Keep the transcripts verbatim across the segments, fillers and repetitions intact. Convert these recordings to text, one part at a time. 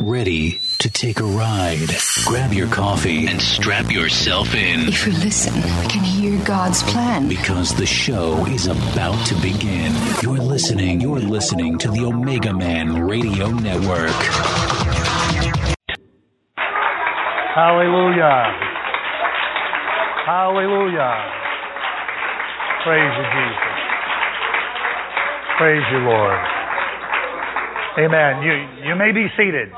ready to take a ride. Grab your coffee and strap yourself in. If we listen, we can hear God's plan. Because the show is about to begin. You're listening, you're listening to the Omega Man Radio Network. Hallelujah. Hallelujah. Praise you, Jesus. Praise you, Lord. Amen. You, you may be seated.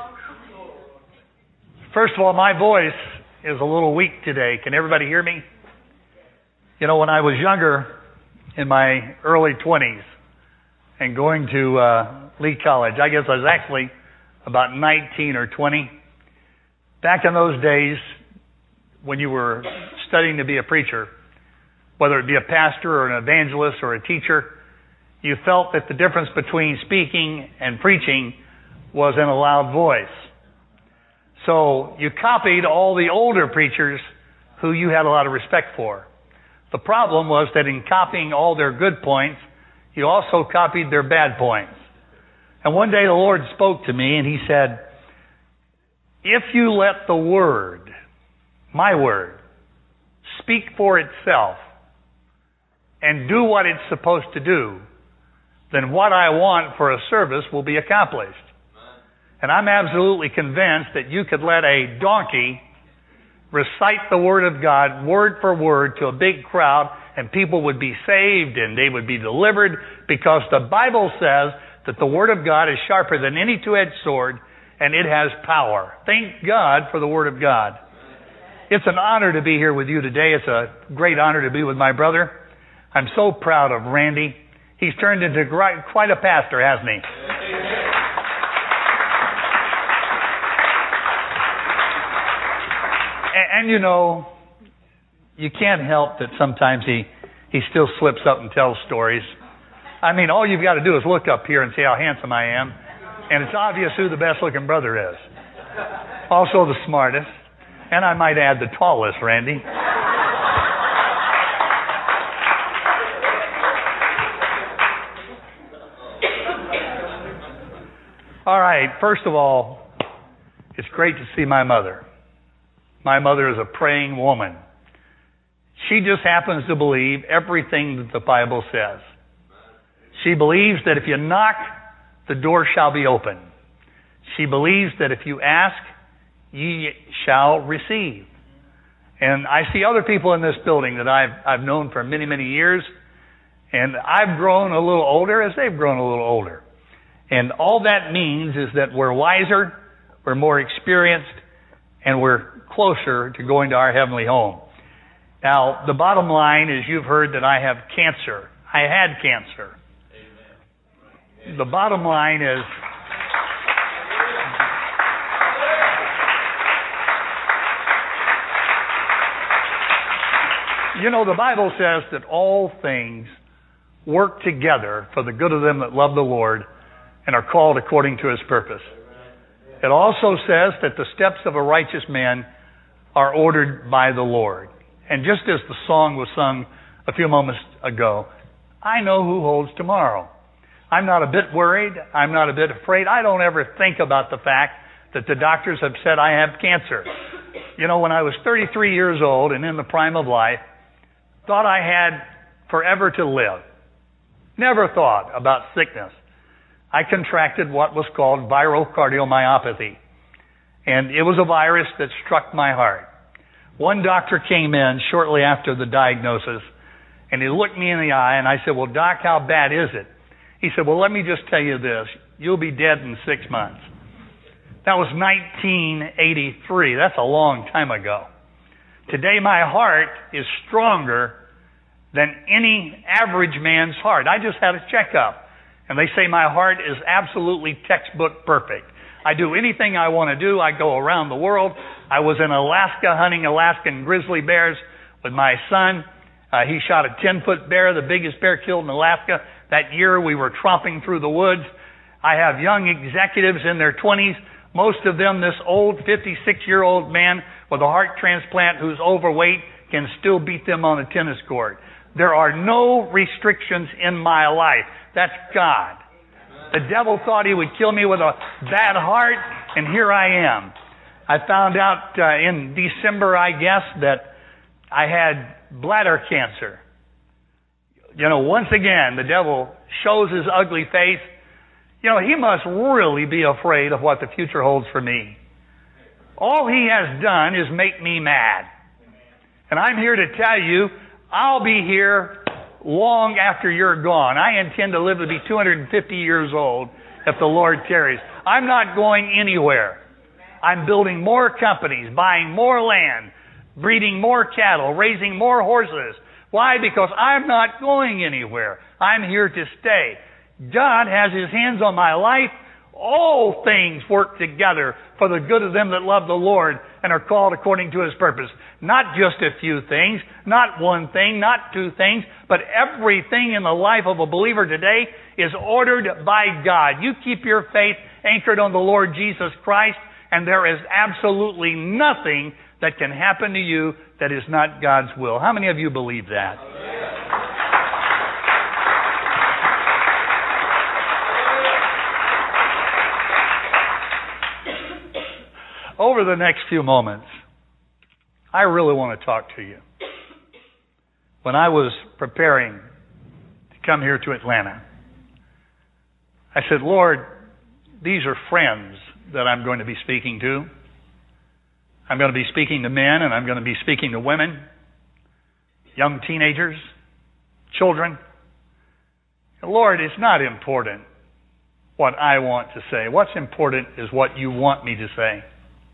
First of all, my voice is a little weak today. Can everybody hear me? You know, when I was younger, in my early twenties, and going to uh, Lee College, I guess I was actually about nineteen or twenty. Back in those days, when you were studying to be a preacher, whether it be a pastor or an evangelist or a teacher, you felt that the difference between speaking and preaching was in a loud voice. So you copied all the older preachers who you had a lot of respect for. The problem was that in copying all their good points, you also copied their bad points. And one day the Lord spoke to me and He said, if you let the Word, my Word, speak for itself and do what it's supposed to do, then what I want for a service will be accomplished. And I'm absolutely convinced that you could let a donkey recite the Word of God word for word to a big crowd and people would be saved and they would be delivered, because the Bible says that the Word of God is sharper than any two-edged sword and it has power. Thank God for the Word of God. It's an honor to be here with you today. It's a great honor to be with my brother. I'm so proud of Randy. He's turned into quite a pastor, hasn't he? And, and you know, you can't help that sometimes he, he still slips up and tells stories. I mean, all you've got to do is look up here and see how handsome I am. And it's obvious who the best-looking brother is. Also the smartest. And I might add the tallest, Randy. All right, first of all, it's great to see my mother. My mother is a praying woman. She just happens to believe everything that the Bible says. She believes that if you knock, the door shall be open. She believes that if you ask, ye shall receive. And I see other people in this building that I've, I've known for many, many years, and I've grown a little older as they've grown a little older. And all that means is that we're wiser, we're more experienced, and we're closer to going to our heavenly home. Now, the bottom line is you've heard that I have cancer. I had cancer. Amen. The bottom line is you know, the Bible says that all things work together for the good of them that love the Lord and are called according to His purpose. It also says that the steps of a righteous man are ordered by the Lord. And just as the song was sung a few moments ago, I know who holds tomorrow. I'm not a bit worried. I'm not a bit afraid. I don't ever think about the fact that the doctors have said I have cancer. You know, when I was thirty-three years old and in the prime of life, thought I had forever to live. Never thought about sickness. I contracted what was called viral cardiomyopathy. And it was a virus that struck my heart. One doctor came in shortly after the diagnosis, and he looked me in the eye, and I said, well, Doc, how bad is it? He said, well, let me just tell you this. You'll be dead in six months. That was nineteen eighty-three. That's a long time ago. Today, my heart is stronger than any average man's heart. I just had a checkup. And they say my heart is absolutely textbook perfect. I do anything I want to do. I go around the world. I was in Alaska hunting Alaskan grizzly bears with my son. Uh, he shot a ten-foot bear, the biggest bear killed in Alaska. That year we were tromping through the woods. I have young executives in their twenties, most of them this old fifty-six-year-old man with a heart transplant who's overweight can still beat them on a tennis court. There are no restrictions in my life. That's God. The devil thought he would kill me with a bad heart, and here I am. I found out uh, in December, I guess, that I had bladder cancer. You know, once again, the devil shows his ugly face. You know, he must really be afraid of what the future holds for me. All he has done is make me mad. And I'm here to tell you, I'll be here long after you're gone. I intend to live to be two hundred fifty years old if the Lord tarries. I'm not going anywhere. I'm building more companies, buying more land, breeding more cattle, raising more horses. Why? Because I'm not going anywhere. I'm here to stay. God has His hands on my life. All things work together for the good of them that love the Lord and are called according to His purpose. Not just a few things, not one thing, not two things, but everything in the life of a believer today is ordered by God. You keep your faith anchored on the Lord Jesus Christ, and there is absolutely nothing that can happen to you that is not God's will. How many of you believe that? Over the next few moments, I really want to talk to you. When I was preparing to come here to Atlanta, I said, Lord, these are friends that I'm going to be speaking to. I'm going to be speaking to men, and I'm going to be speaking to women, young teenagers, children. And Lord, it's not important what I want to say. What's important is what you want me to say.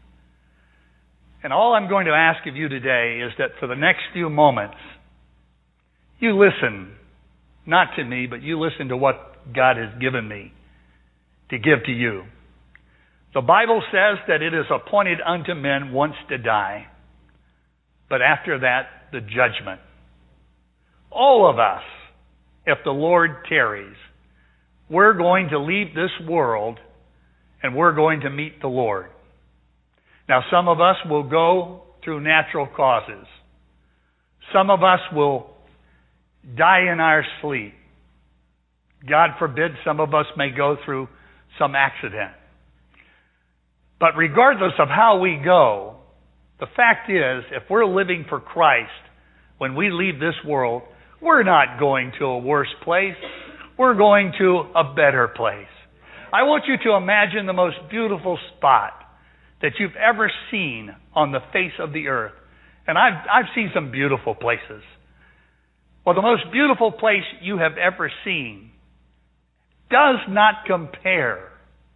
And all I'm going to ask of you today is that for the next few moments, you listen, not to me, but you listen to what God has given me to give to you. The Bible says that it is appointed unto men once to die, but after that, the judgment. All of us, if the Lord tarries, we're going to leave this world and we're going to meet the Lord. Now, some of us will go through natural causes. Some of us will die in our sleep. God forbid, some of us may go through some accident. But regardless of how we go, the fact is, if we're living for Christ, when we leave this world, we're not going to a worse place. We're going to a better place. I want you to imagine the most beautiful spot that you've ever seen on the face of the earth. And I've, I've seen some beautiful places. Well, the most beautiful place you have ever seen does not compare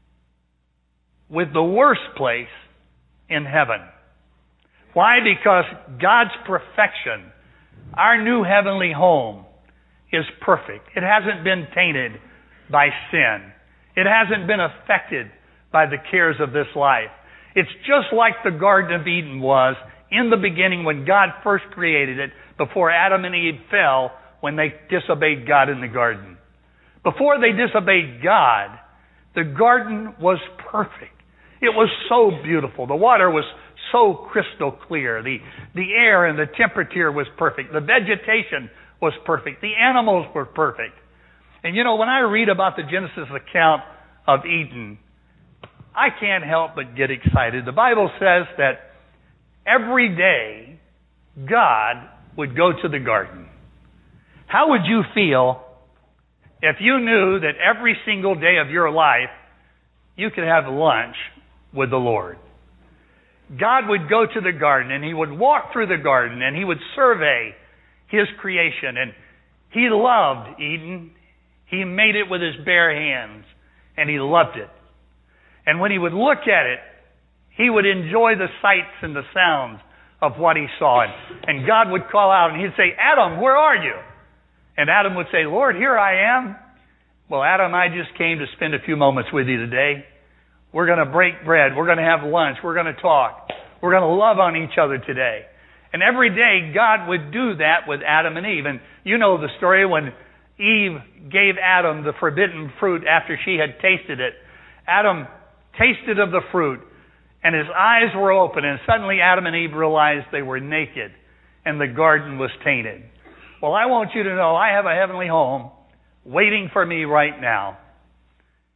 with the worst place in heaven. Why? Because God's perfection, our new heavenly home, is perfect. It hasn't been tainted by sin. It hasn't been affected by the cares of this life. It's just like the Garden of Eden was in the beginning when God first created it, before Adam and Eve fell when they disobeyed God in the garden. Before they disobeyed God, the garden was perfect. It was so beautiful. The water was so crystal clear. The, the air and the temperature was perfect. The vegetation was perfect. The animals were perfect. And you know, when I read about the Genesis account of Eden, I can't help but get excited. The Bible says that every day God would go to the garden. How would you feel if you knew that every single day of your life you could have lunch with the Lord? God would go to the garden and He would walk through the garden and He would survey His creation. And He loved Eden. He made it with His bare hands and He loved it. And when He would look at it, He would enjoy the sights and the sounds of what He saw. And God would call out and He'd say, Adam, where are you? And Adam would say, Lord, here I am. Well, Adam, I just came to spend a few moments with you today. We're going to break bread. We're going to have lunch. We're going to talk. We're going to love on each other today. And every day, God would do that with Adam and Eve. And you know the story when Eve gave Adam the forbidden fruit after she had tasted it. Adam tasted of the fruit, and his eyes were open, and suddenly Adam and Eve realized they were naked, and the garden was tainted. Well, I want you to know I have a heavenly home waiting for me right now.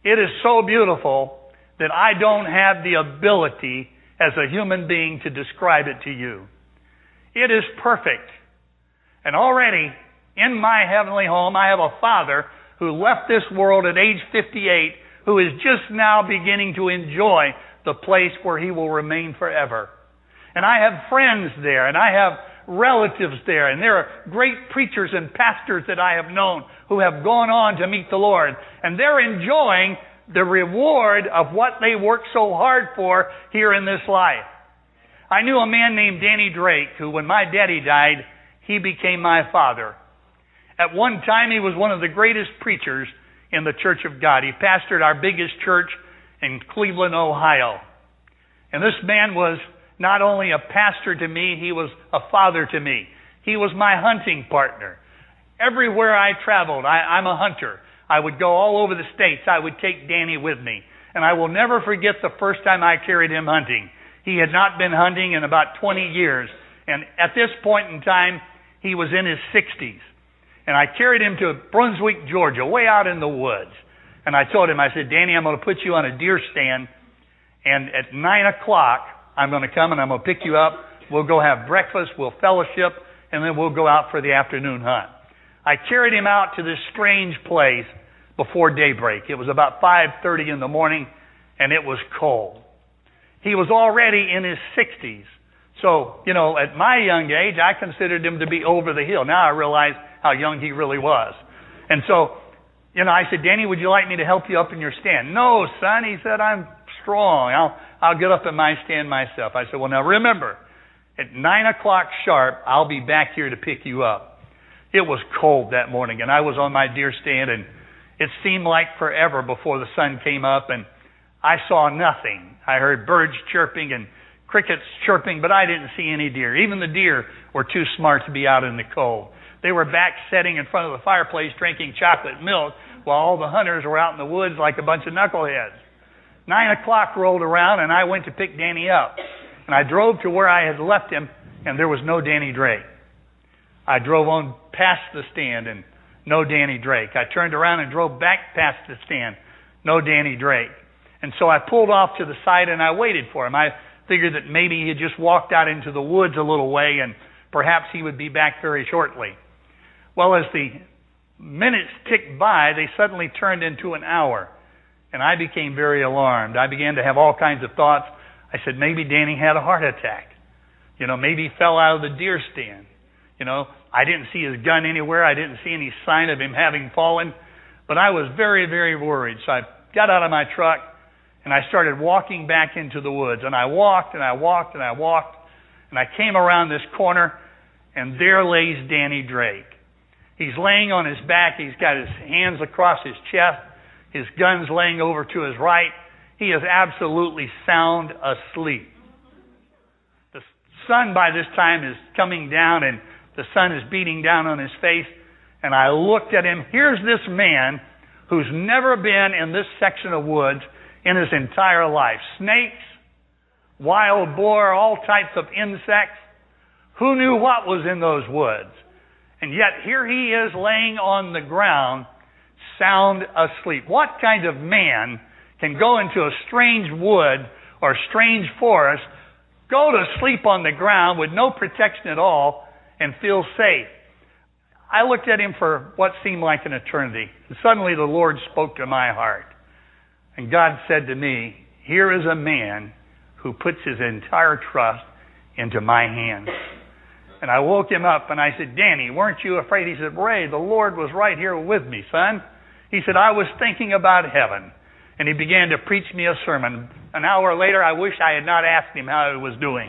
It is so beautiful that I don't have the ability as a human being to describe it to you. It is perfect. And already in my heavenly home, I have a Father who left this world at age fifty-eight, who is just now beginning to enjoy the place where He will remain forever. And I have friends there, and I have relatives there, and there are great preachers and pastors that I have known who have gone on to meet the Lord, and they're enjoying the reward of what they worked so hard for here in this life. I knew a man named Danny Drake, who when my daddy died, he became my father. At one time, he was one of the greatest preachers in the Church of God. He pastored our biggest church in Cleveland, Ohio. And this man was not only a pastor to me, he was a father to me. He was my hunting partner. Everywhere I traveled, I, I'm a hunter. I would go all over the States. I would take Danny with me. And I will never forget the first time I carried him hunting. He had not been hunting in about twenty years. And at this point in time, he was in his sixties. And I carried him to Brunswick, Georgia, way out in the woods. And I told him, I said, Danny, I'm going to put you on a deer stand. And at nine o'clock, I'm going to come and I'm going to pick you up. We'll go have breakfast. We'll fellowship. And then we'll go out for the afternoon hunt. I carried him out to this strange place before daybreak. It was about five thirty in the morning, and it was cold. He was already in his sixties. So, you know, at my young age, I considered him to be over the hill. Now I realize how young he really was. And so, you know, I said, Danny, would you like me to help you up in your stand? No, son. He said, I'm strong. I'll, I'll get up in my stand myself. I said, well, now remember, at nine o'clock sharp, I'll be back here to pick you up. It was cold that morning, and I was on my deer stand, and it seemed like forever before the sun came up, and I saw nothing. I heard birds chirping and crickets chirping, but I didn't see any deer. Even the deer were too smart to be out in the cold. They were back sitting in front of the fireplace drinking chocolate milk while all the hunters were out in the woods like a bunch of knuckleheads. Nine o'clock rolled around, and I went to pick Danny up. And I drove to where I had left him, and there was no Danny Drake. I drove on past the stand, and no Danny Drake. I turned around and drove back past the stand. No Danny Drake. And so I pulled off to the side, and I waited for him. I figured that maybe he had just walked out into the woods a little way, and perhaps he would be back very shortly. Well, as the minutes ticked by, they suddenly turned into an hour. And I became very alarmed. I began to have all kinds of thoughts. I said, maybe Danny had a heart attack. You know, maybe he fell out of the deer stand. You know, I didn't see his gun anywhere. I didn't see any sign of him having fallen. But I was very, very worried. So I got out of my truck and I started walking back into the woods. And I walked and I walked and I walked. And I came around this corner, and there lays Danny Drake. He's laying on his back. He's got his hands across his chest. His gun's laying over to his right. He is absolutely sound asleep. The sun by this time is coming down, and the sun is beating down on his face. And I looked at him. Here's this man who's never been in this section of woods in his entire life. Snakes, wild boar, all types of insects. Who knew what was in those woods? And yet here he is laying on the ground, sound asleep. What kind of man can go into a strange wood or strange forest, go to sleep on the ground with no protection at all, and feel safe? I looked at him for what seemed like an eternity. And suddenly the Lord spoke to my heart. And God said to me, here is a man who puts his entire trust into my hands. And I woke him up and I said, Danny, weren't you afraid? He said, Ray, the Lord was right here with me, son. He said, I was thinking about heaven. And he began to preach me a sermon. An hour later, I wish I had not asked him how he was doing.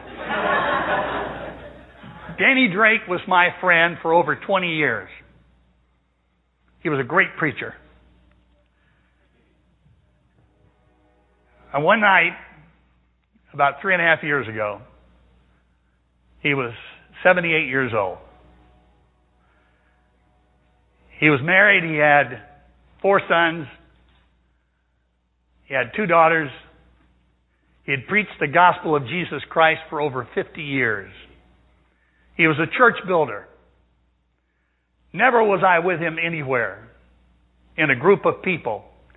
Danny Drake was my friend for over twenty years. He was a great preacher. And one night, about three and a half years ago, he was seventy-eight years old. He was married. He had four sons. He had two daughters. He had preached the gospel of Jesus Christ for over fifty years. He was a church builder. Never was I with him anywhere in a group of people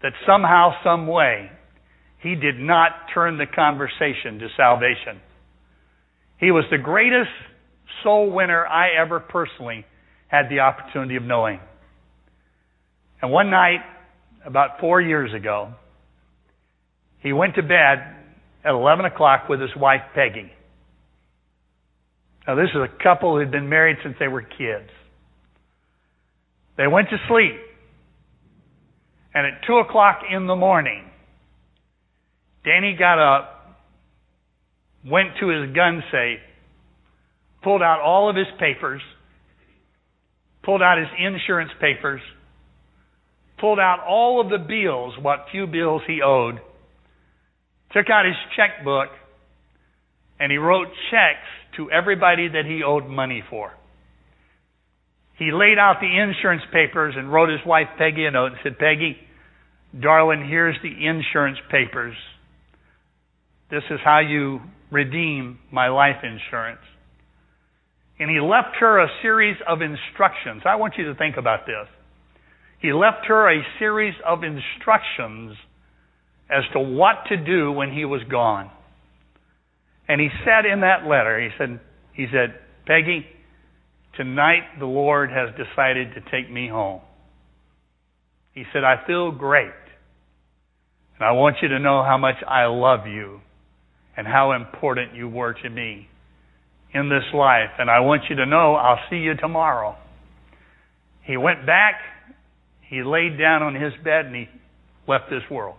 that somehow, some way, he did not turn the conversation to salvation. He was the greatest soul winner I ever personally had the opportunity of knowing. And one night, about four years ago, he went to bed at eleven o'clock with his wife, Peggy. Now, this is a couple who had been married since they were kids. They went to sleep. And at two o'clock in the morning, Danny got up, went to his gun safe, pulled out all of his papers, pulled out his insurance papers, pulled out all of the bills, what few bills he owed, took out his checkbook, and he wrote checks to everybody that he owed money for. He laid out the insurance papers and wrote his wife Peggy a note and said, Peggy, darling, here's the insurance papers. This is how you redeem my life insurance. And he left her a series of instructions. I want you to think about this. He left her a series of instructions as to what to do when he was gone. And he said in that letter, he said, he said, Peggy, tonight the Lord has decided to take me home. He said, I feel great. And I want you to know how much I love you and how important you were to me in this life. And I want you to know I'll see you tomorrow. He went back, he laid down on his bed, and he left this world.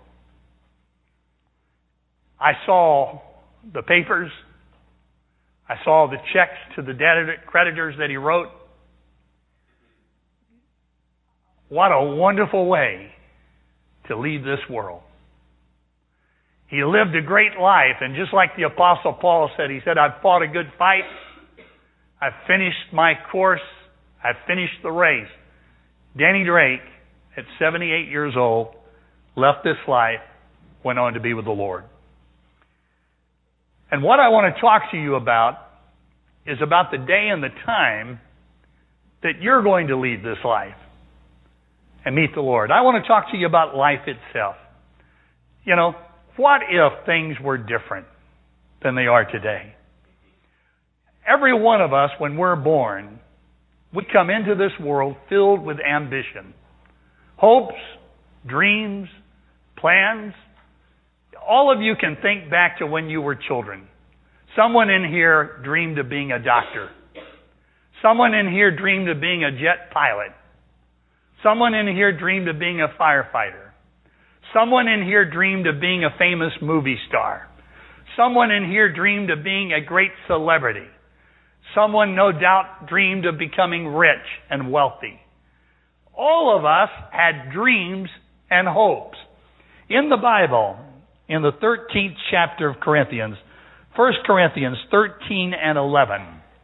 I saw the papers. I saw the checks to the creditors that he wrote. What a wonderful way to leave this world. He lived a great life, and just like the Apostle Paul said, he said, I've fought a good fight. I've finished my course. I've finished the race. Danny Drake, at seventy-eight years old, left this life, went on to be with the Lord. And what I want to talk to you about is about the day and the time that you're going to leave this life and meet the Lord. I want to talk to you about life itself. You know, what if things were different than they are today? Every one of us, when we're born, we come into this world filled with ambition, hopes, dreams, plans. All of you can think back to when you were children. Someone in here dreamed of being a doctor. Someone in here dreamed of being a jet pilot. Someone in here dreamed of being a firefighter. Someone in here dreamed of being a famous movie star. Someone in here dreamed of being a great celebrity. Someone, no doubt, dreamed of becoming rich and wealthy. All of us had dreams and hopes. In the Bible, in the thirteenth chapter of Corinthians, First Corinthians thirteen and eleven.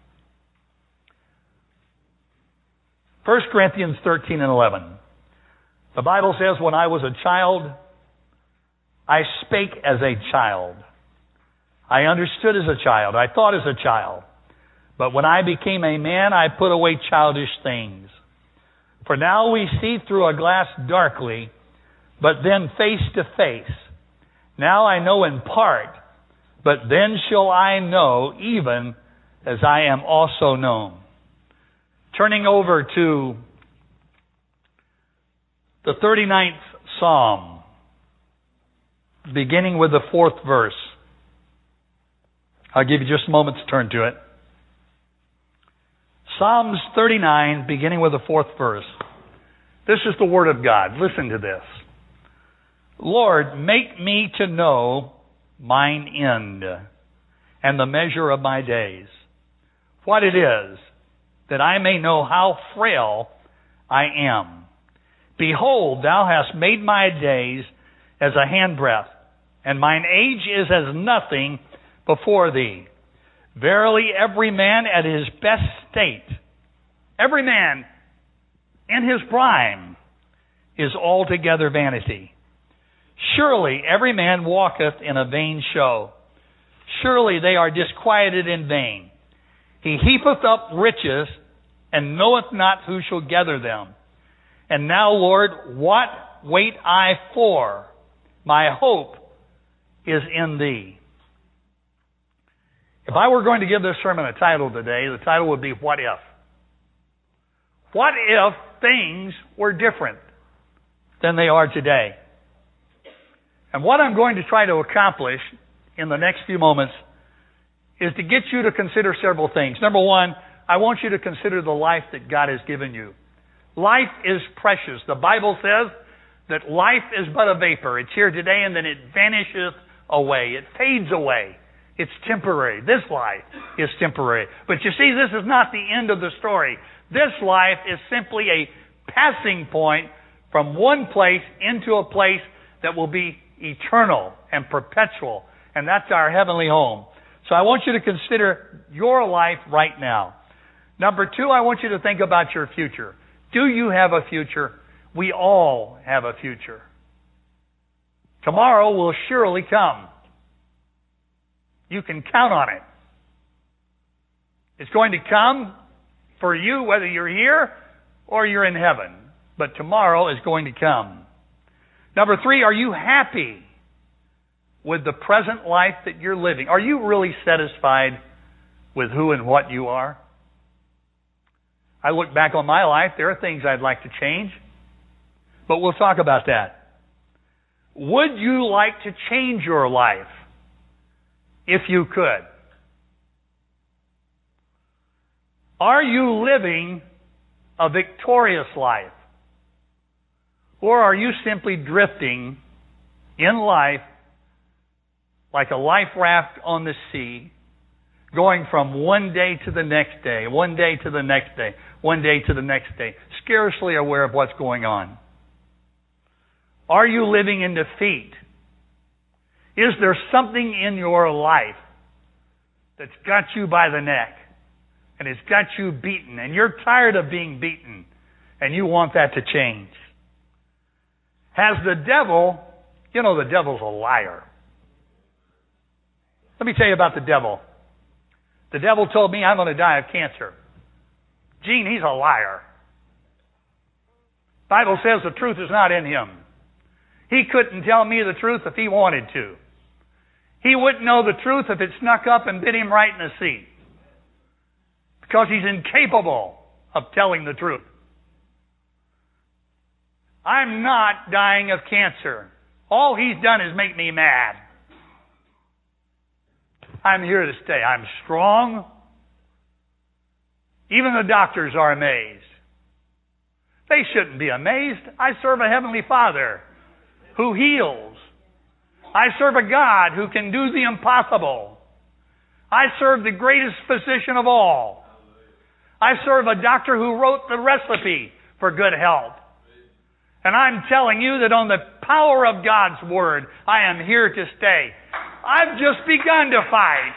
First Corinthians thirteen and eleven. The Bible says, when I was a child, I spake as a child. I understood as a child. I thought as a child. But when I became a man, I put away childish things. For now we see through a glass darkly, but then face to face. Now I know in part, but then shall I know even as I am also known. Turning over to the thirty-ninth Psalm, beginning with the fourth verse. I'll give you just a moment to turn to it. Psalms thirty-nine, beginning with the fourth verse. This is the Word of God. Listen to this. Lord, make me to know mine end and the measure of my days, what it is, that I may know how frail I am. Behold, thou hast made my days as a handbreadth, and mine age is as nothing before thee. Verily, every man at his best state, every man in his prime, is altogether vanity. Surely every man walketh in a vain show. Surely they are disquieted in vain. He heapeth up riches, and knoweth not who shall gather them. And now, Lord, what wait I for? My hope is in Thee. If I were going to give this sermon a title today, the title would be, What If? What if things were different than they are today? And what I'm going to try to accomplish in the next few moments is to get you to consider several things. Number one, I want you to consider the life that God has given you. Life is precious. The Bible says that life is but a vapor. It's here today and then it vanisheth away. It fades away. It's temporary. This life is temporary. But you see, this is not the end of the story. This life is simply a passing point from one place into a place that will be eternal and perpetual. And that's our heavenly home. So I want you to consider your life right now. Number two, I want you to think about your future. Do you have a future? We all have a future. Tomorrow will surely come. You can count on it. It's going to come for you whether you're here or you're in heaven. But tomorrow is going to come. Number three, are you happy with the present life that you're living? Are you really satisfied with who and what you are? I look back on my life. There are things I'd like to change. But we'll talk about that. Would you like to change your life if you could? Are you living a victorious life? Or are you simply drifting in life like a life raft on the sea, going from one day to the next day, one day to the next day, one day to the next day, scarcely aware of what's going on? Are you living in defeat? Is there something in your life that's got you by the neck and it's got you beaten and you're tired of being beaten and you want that to change? Has the devil, you know the devil's a liar. Let me tell you about the devil. The devil told me I'm going to die of cancer. Gene, he's a liar. The Bible says the truth is not in him. He couldn't tell me the truth if he wanted to. He wouldn't know the truth if it snuck up and bit him right in the seat. Because he's incapable of telling the truth. I'm not dying of cancer. All he's done is make me mad. I'm here to stay. I'm strong. Even the doctors are amazed. They shouldn't be amazed. I serve a heavenly Father who heals. I serve a God who can do the impossible. I serve the greatest physician of all. I serve a doctor who wrote the recipe for good health. And I'm telling you that on the power of God's Word, I am here to stay. I've just begun to fight.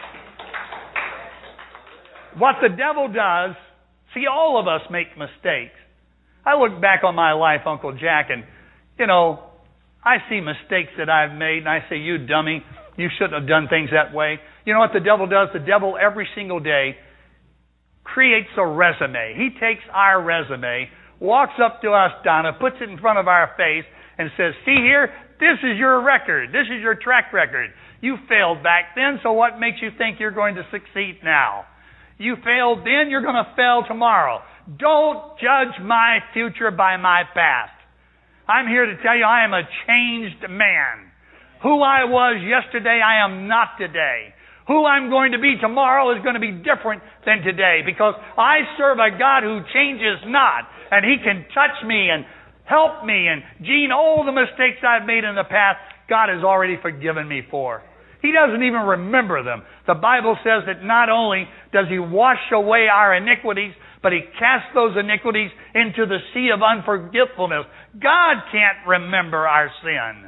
What the devil does, see, all of us make mistakes. I look back on my life, Uncle Jack, and, you know, I see mistakes that I've made, and I say, you dummy, you shouldn't have done things that way. You know what the devil does? The devil, every single day, creates a resume. He takes our resume, walks up to us, Donna, puts it in front of our face, and says, see here, this is your record. This is your track record. You failed back then, so what makes you think you're going to succeed now? You failed then, you're going to fail tomorrow. Don't judge my future by my past. I'm here to tell you I am a changed man. Who I was yesterday, I am not today. Who I'm going to be tomorrow is going to be different than today, because I serve a God who changes not, and He can touch me and help me. And Gene, all the mistakes I've made in the past, God has already forgiven me for. He doesn't even remember them. The Bible says that not only does He wash away our iniquities, but He casts those iniquities into the sea of unforgetfulness. God can't remember our sin.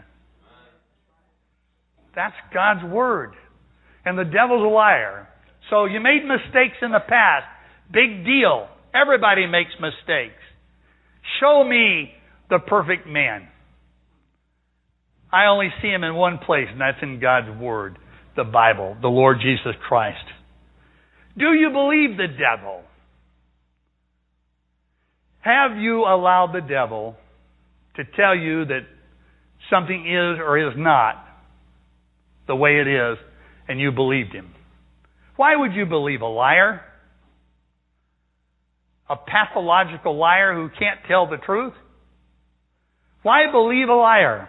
That's God's Word. And the devil's a liar. So you made mistakes in the past. Big deal. Everybody makes mistakes. Show me the perfect man. I only see him in one place, and that's in God's Word, the Bible, the Lord Jesus Christ. Do you believe the devil? Have you allowed the devil to tell you that something is or is not the way it is, and you believed him. Why would you believe a liar? A pathological liar who can't tell the truth? Why believe a liar?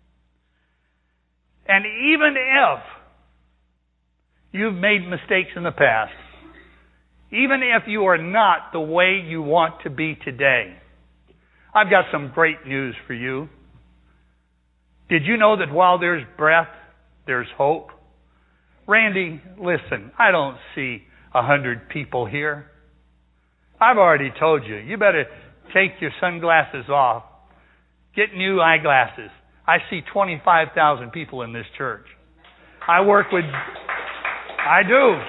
And even if you've made mistakes in the past, even if you are not the way you want to be today, I've got some great news for you. Did you know that while there's breath, there's hope? Randy, listen, I don't see a hundred people here. I've already told you, you better take your sunglasses off. Get new eyeglasses. I see twenty-five thousand people in this church. I work with... I do.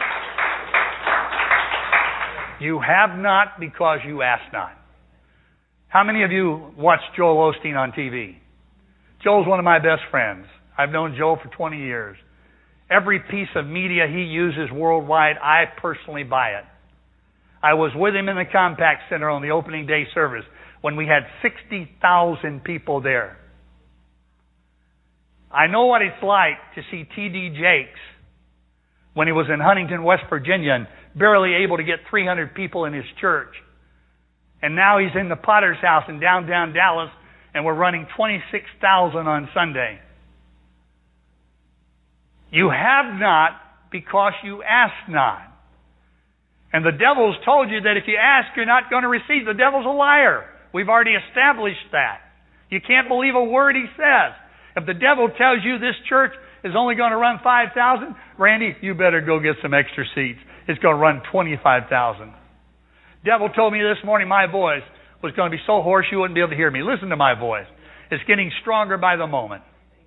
You have not because you ask not. How many of you watch Joel Osteen on T V? Joel's one of my best friends. I've known Joel for twenty years. Every piece of media he uses worldwide, I personally buy it. I was with him in the Compaq Center on the opening day service when we had sixty thousand people there. I know what it's like to see T D Jakes when he was in Huntington, West Virginia, and barely able to get three hundred people in his church. And now he's in the Potter's House in downtown Dallas, and we're running twenty-six thousand on Sunday. You have not because you ask not. And the devil's told you that if you ask, you're not going to receive. The devil's a liar. We've already established that. You can't believe a word he says. If the devil tells you this church is only going to run five thousand, Randy, you better go get some extra seats. It's going to run twenty-five thousand. Devil told me this morning my voice was going to be so hoarse you wouldn't be able to hear me. Listen to my voice. It's getting stronger by the moment.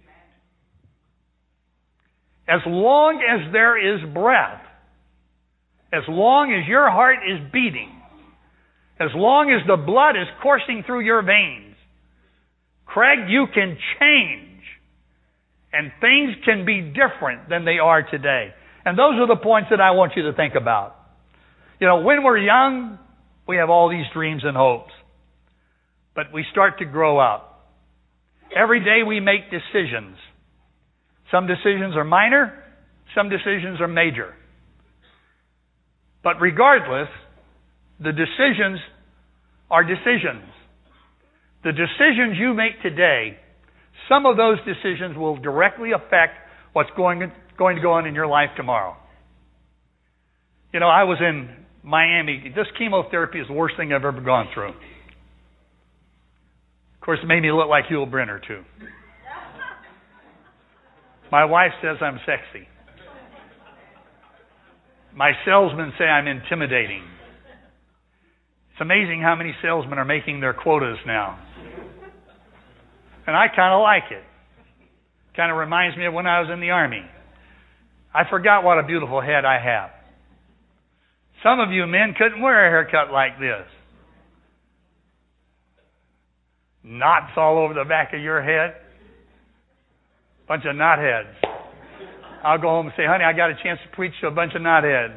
As long as there is breath, as long as your heart is beating, as long as the blood is coursing through your veins, Craig, you can change. And things can be different than they are today. And those are the points that I want you to think about. You know, when we're young, we have all these dreams and hopes. But we start to grow up. Every day we make decisions. Some decisions are minor, some decisions are major. But regardless, the decisions are decisions. The decisions you make today, some of those decisions will directly affect what's going, going to go on in your life tomorrow. You know, I was in Miami. This chemotherapy is the worst thing I've ever gone through. Of course, it made me look like Yul Brynner, too. My wife says I'm sexy. My salesmen say I'm intimidating. It's amazing how many salesmen are making their quotas now. And I kind of like it. Kind of reminds me of when I was in the Army. I forgot what a beautiful head I have. Some of you men couldn't wear a haircut like this. Knots all over the back of your head. Bunch of knotheads. I'll go home and say, honey, I got a chance to preach to a bunch of knotheads.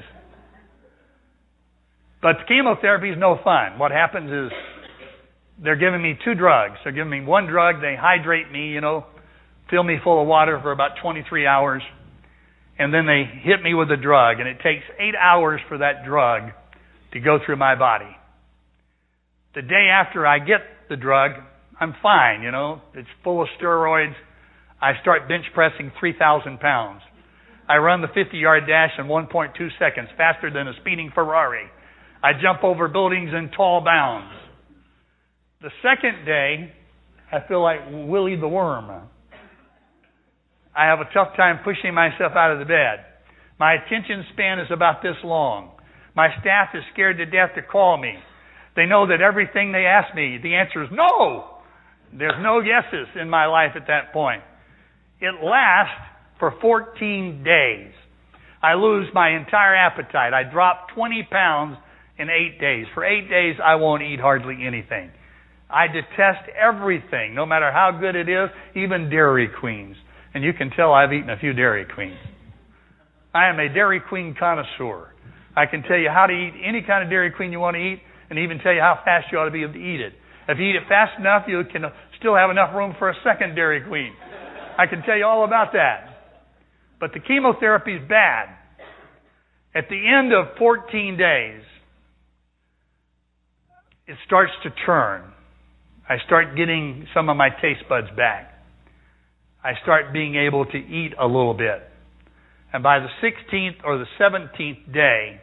But chemotherapy is no fun. What happens is they're giving me two drugs. They're giving me one drug. They hydrate me, you know, fill me full of water for about twenty-three hours. And then they hit me with a drug. And it takes eight hours for that drug to go through my body. The day after I get the drug, I'm fine, you know. It's full of steroids. I start bench pressing three thousand pounds. I run the fifty-yard dash in one point two seconds, faster than a speeding Ferrari. I jump over buildings in tall bounds. The second day, I feel like Willie the Worm. I have a tough time pushing myself out of the bed. My attention span is about this long. My staff is scared to death to call me. They know that everything they ask me, the answer is no. There's no yeses in my life at that point. It lasts for fourteen days. I lose my entire appetite. I drop twenty pounds in eight days. For eight days, I won't eat hardly anything. I detest everything, no matter how good it is, even Dairy Queens. And you can tell I've eaten a few Dairy Queens. I am a Dairy Queen connoisseur. I can tell you how to eat any kind of Dairy Queen you want to eat, and even tell you how fast you ought to be able to eat it. If you eat it fast enough, you can still have enough room for a second Dairy Queen. I can tell you all about that. But the chemotherapy is bad. At the end of fourteen days, it starts to turn. I start getting some of my taste buds back. I start being able to eat a little bit. And by the sixteenth or the seventeenth day,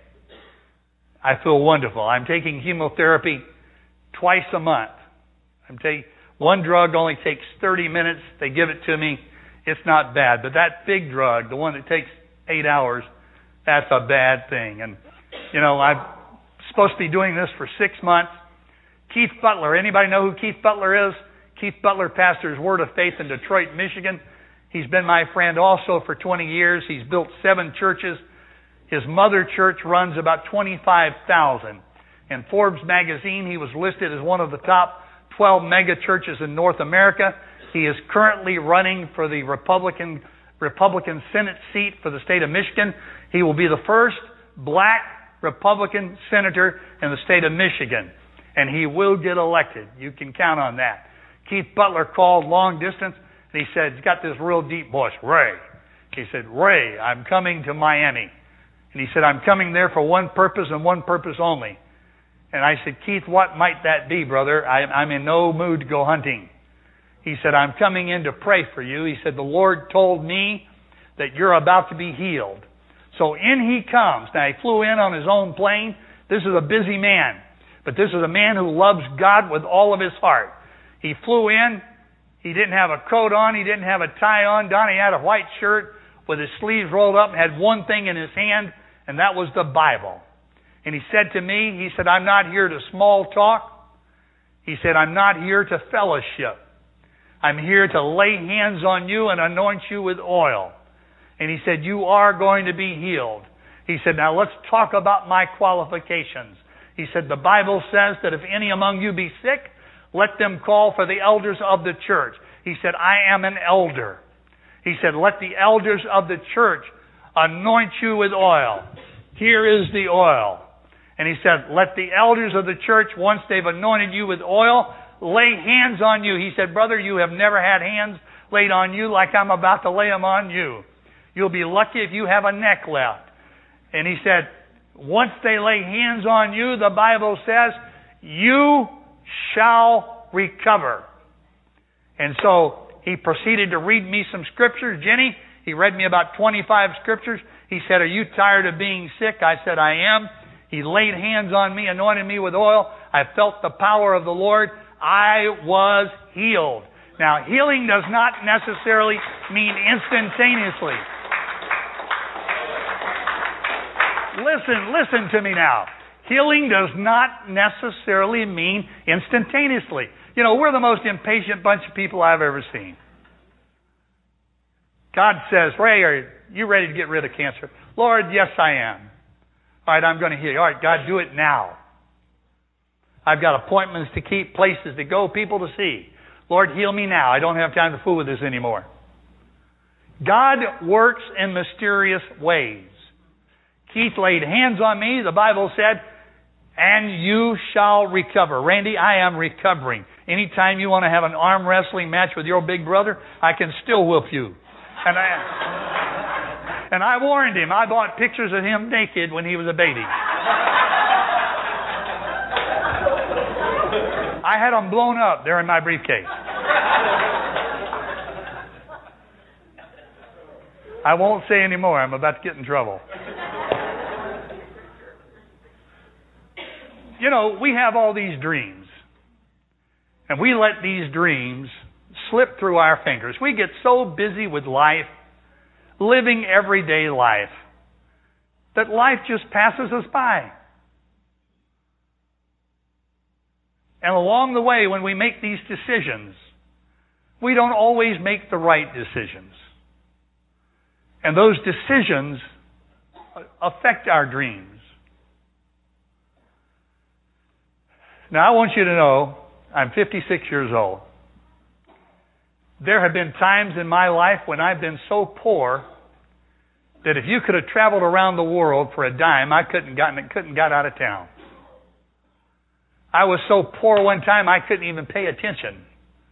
I feel wonderful. I'm taking chemotherapy twice a month. I'm taking one drug only takes thirty minutes. They give it to me. It's not bad. But that big drug, the one that takes eight hours, that's a bad thing. And, you know, I'm supposed to be doing this for six months. Keith Butler. Anybody know who Keith Butler is? Keith Butler pastors Word of Faith in Detroit, Michigan. He's been my friend also for twenty years. He's built seven churches. His mother church runs about twenty-five thousand. In Forbes magazine, he was listed as one of the top twelve mega churches in North America. He is currently running for the Republican Republican Senate seat for the state of Michigan. He will be the first black Republican senator in the state of Michigan. And he will get elected. You can count on that. Keith Butler called long distance, and he said, he's got this real deep voice, Ray. He said, Ray, I'm coming to Miami. And he said, I'm coming there for one purpose and one purpose only. And I said, Keith, what might that be, brother? I, I'm in no mood to go hunting. He said, I'm coming in to pray for you. He said, the Lord told me that you're about to be healed. So in he comes. Now, he flew in on his own plane. This is a busy man. But this is a man who loves God with all of his heart. He flew in. He didn't have a coat on. He didn't have a tie on. Donnie had a white shirt with his sleeves rolled up and had one thing in his hand, and that was the Bible. And he said to me, he said, I'm not here to small talk. He said, I'm not here to fellowship. I'm here to lay hands on you and anoint you with oil. And he said, you are going to be healed. He said, now let's talk about my qualifications. He said, the Bible says that if any among you be sick, let them call for the elders of the church. He said, I am an elder. He said, let the elders of the church anoint you with oil. Here is the oil. And he said, let the elders of the church, once they've anointed you with oil, lay hands on you. He said, brother, you have never had hands laid on you like I'm about to lay them on you. You'll be lucky if you have a neck left. And he said, once they lay hands on you, the Bible says, you shall recover. And so he proceeded to read me some scriptures. Jenny, he read me about twenty-five scriptures. He said, are you tired of being sick? I said, I am. He laid hands on me, anointed me with oil. I felt the power of the Lord. I was healed. Now, healing does not necessarily mean instantaneously. Listen, listen to me now. Healing does not necessarily mean instantaneously. You know, we're the most impatient bunch of people I've ever seen. God says, Ray, are you ready to get rid of cancer? Lord, yes, I am. All right, I'm going to heal you. All right, God, do it now. I've got appointments to keep, places to go, people to see. Lord, heal me now. I don't have time to fool with this anymore. God works in mysterious ways. Keith laid hands on me, the Bible said, and you shall recover. Randy, I am recovering. Anytime you want to have an arm wrestling match with your big brother, I can still whoop you. And I, and I warned him. I bought pictures of him naked when he was a baby. I had them blown up. They're in my briefcase. I won't say any more. I'm about to get in trouble. You know, we have all these dreams. And we let these dreams slip through our fingers. We get so busy with life, living everyday life, that life just passes us by. And along the way, when we make these decisions, we don't always make the right decisions. And those decisions affect our dreams. Now, I want you to know, I'm fifty-six years old. There have been times in my life when I've been so poor that if you could have traveled around the world for a dime, I couldn't gotten couldn't got out of town. I was so poor one time I couldn't even pay attention.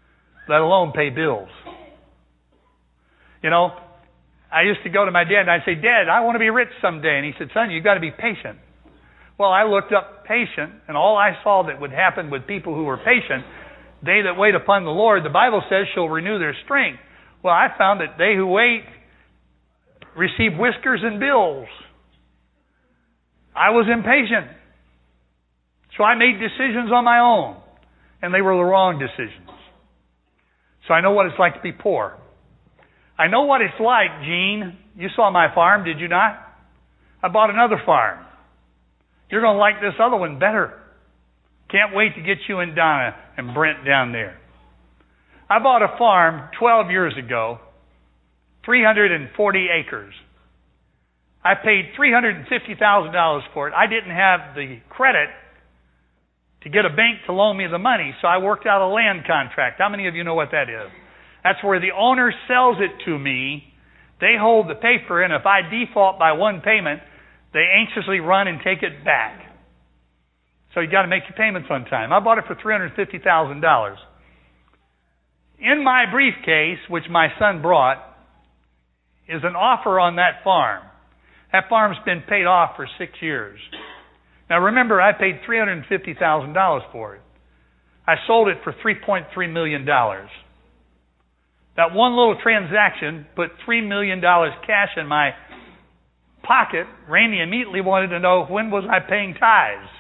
let alone pay bills. You know, I used to go to my dad and I'd say, Dad, I want to be rich someday. And he said, son, you've got to be patient. Well, I looked up patient, and all I saw that would happen with people who were patient, they that wait upon the Lord, the Bible says, shall renew their strength. Well, I found that they who wait receive whiskers and bills. I was impatient. So I made decisions on my own, and they were the wrong decisions. So I know what it's like to be poor. I know what it's like, Gene. You saw my farm, did you not? I bought another farm. You're going to like this other one better. Can't wait to get you and Donna and Brent down there. I bought a farm twelve years ago, three hundred forty acres. I paid three hundred fifty thousand dollars for it. I didn't have the credit to get a bank to loan me the money, so I worked out a land contract. How many of you know what that is? That's where the owner sells it to me. They hold the paper, and if I default by one payment, they anxiously run and take it back. So you got to make your payments on time. I bought it for three hundred fifty thousand dollars. In my briefcase, which my son brought, is an offer on that farm. That farm's been paid off for six years. Now remember, I paid three hundred fifty thousand dollars for it. I sold it for three point three million dollars. That one little transaction put three million dollars cash in my pocket. Randy immediately wanted to know, when was I paying tithes?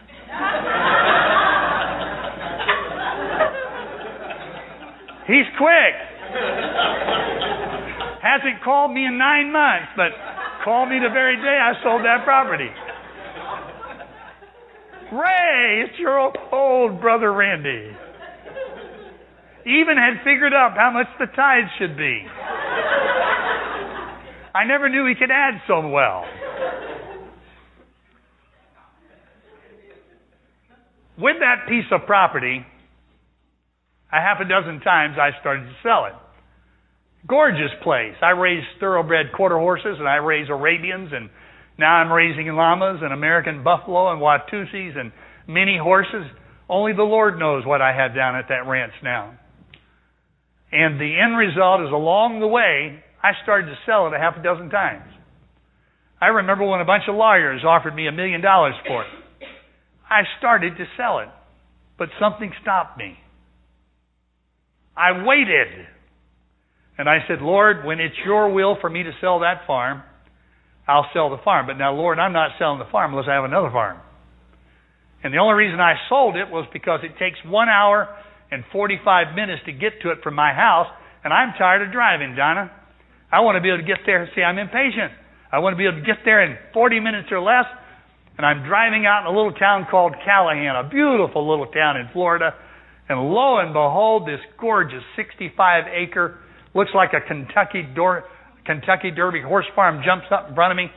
He's quick. Hasn't called me in nine months, but called me the very day I sold that property. Ray, it's your old brother Randy. Even had figured out how much the tithe should be. I never knew he could add so well. With that piece of property, a half a dozen times I started to sell it. Gorgeous place. I raised thoroughbred quarter horses, and I raised Arabians, and now I'm raising llamas and American buffalo and Watusis and mini horses. Only the Lord knows what I have down at that ranch now. And the end result is, along the way, I started to sell it a half a dozen times. I remember when a bunch of lawyers offered me a million dollars for it. I started to sell it, but something stopped me. I waited. And I said, Lord, when it's your will for me to sell that farm, I'll sell the farm. But now, Lord, I'm not selling the farm unless I have another farm. And the only reason I sold it was because it takes one hour and forty-five minutes to get to it from my house, and I'm tired of driving, Donna. I want to be able to get there. See, I'm impatient. I want to be able to get there in forty minutes or less, and I'm driving out in a little town called Callahan, a beautiful little town in Florida, and lo and behold, this gorgeous sixty-five acre, looks like a Kentucky, Dor- Kentucky Derby horse farm jumps up in front of me.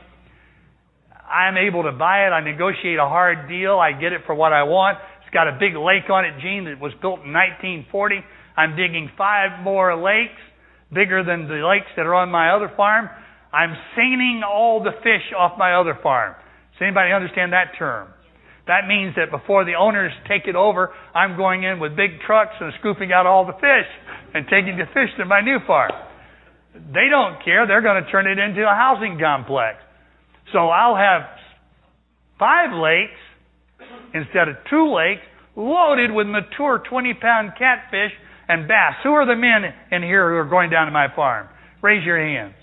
I'm able to buy it. I negotiate a hard deal. I get it for what I want. It's got a big lake on it, Gene, that was built in nineteen forty. I'm digging five more lakes, bigger than the lakes that are on my other farm. I'm seining all the fish off my other farm. Does anybody understand that term? That means that before the owners take it over, I'm going in with big trucks and scooping out all the fish and taking the fish to my new farm. They don't care. They're going to turn it into a housing complex. So I'll have five lakes instead of two lakes loaded with mature twenty-pound catfish and bass. Who are the men in here who are going down to my farm? Raise your hands.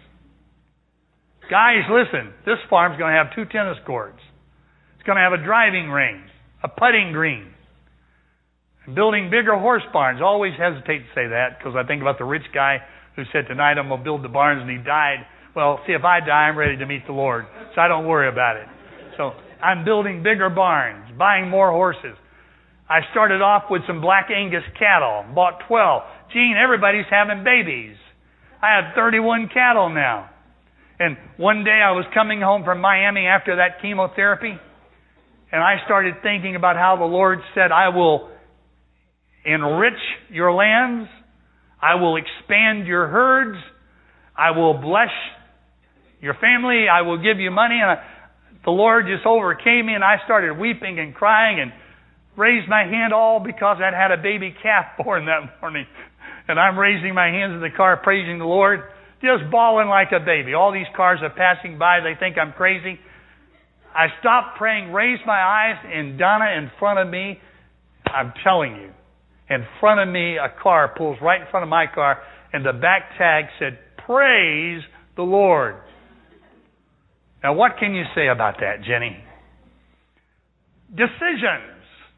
Guys, listen. This farm's going to have two tennis courts. It's going to have a driving range, a putting green. I'm building bigger horse barns. I always hesitate to say that because I think about the rich guy who said, tonight I'm going to build the barns, and he died. Well, see, if I die, I'm ready to meet the Lord, so I don't worry about it. So I'm building bigger barns, buying more horses. I started off with some Black Angus cattle, bought twelve. Gene, everybody's having babies. I have thirty-one cattle now. And one day I was coming home from Miami after that chemotherapy, and I started thinking about how the Lord said, I will enrich your lands, I will expand your herds, I will bless your family, I will give you money. And I, the Lord just overcame me, and I started weeping and crying and raised my hand all because I'd had a baby calf born that morning. And I'm raising my hands in the car, praising the Lord, just bawling like a baby. All these cars are passing by. They think I'm crazy. I stop praying, raise my eyes, and Donna in front of me, I'm telling you, in front of me, a car pulls right in front of my car, and the back tag said, "Praise the Lord." Now, what can you say about that, Jenny? Decisions.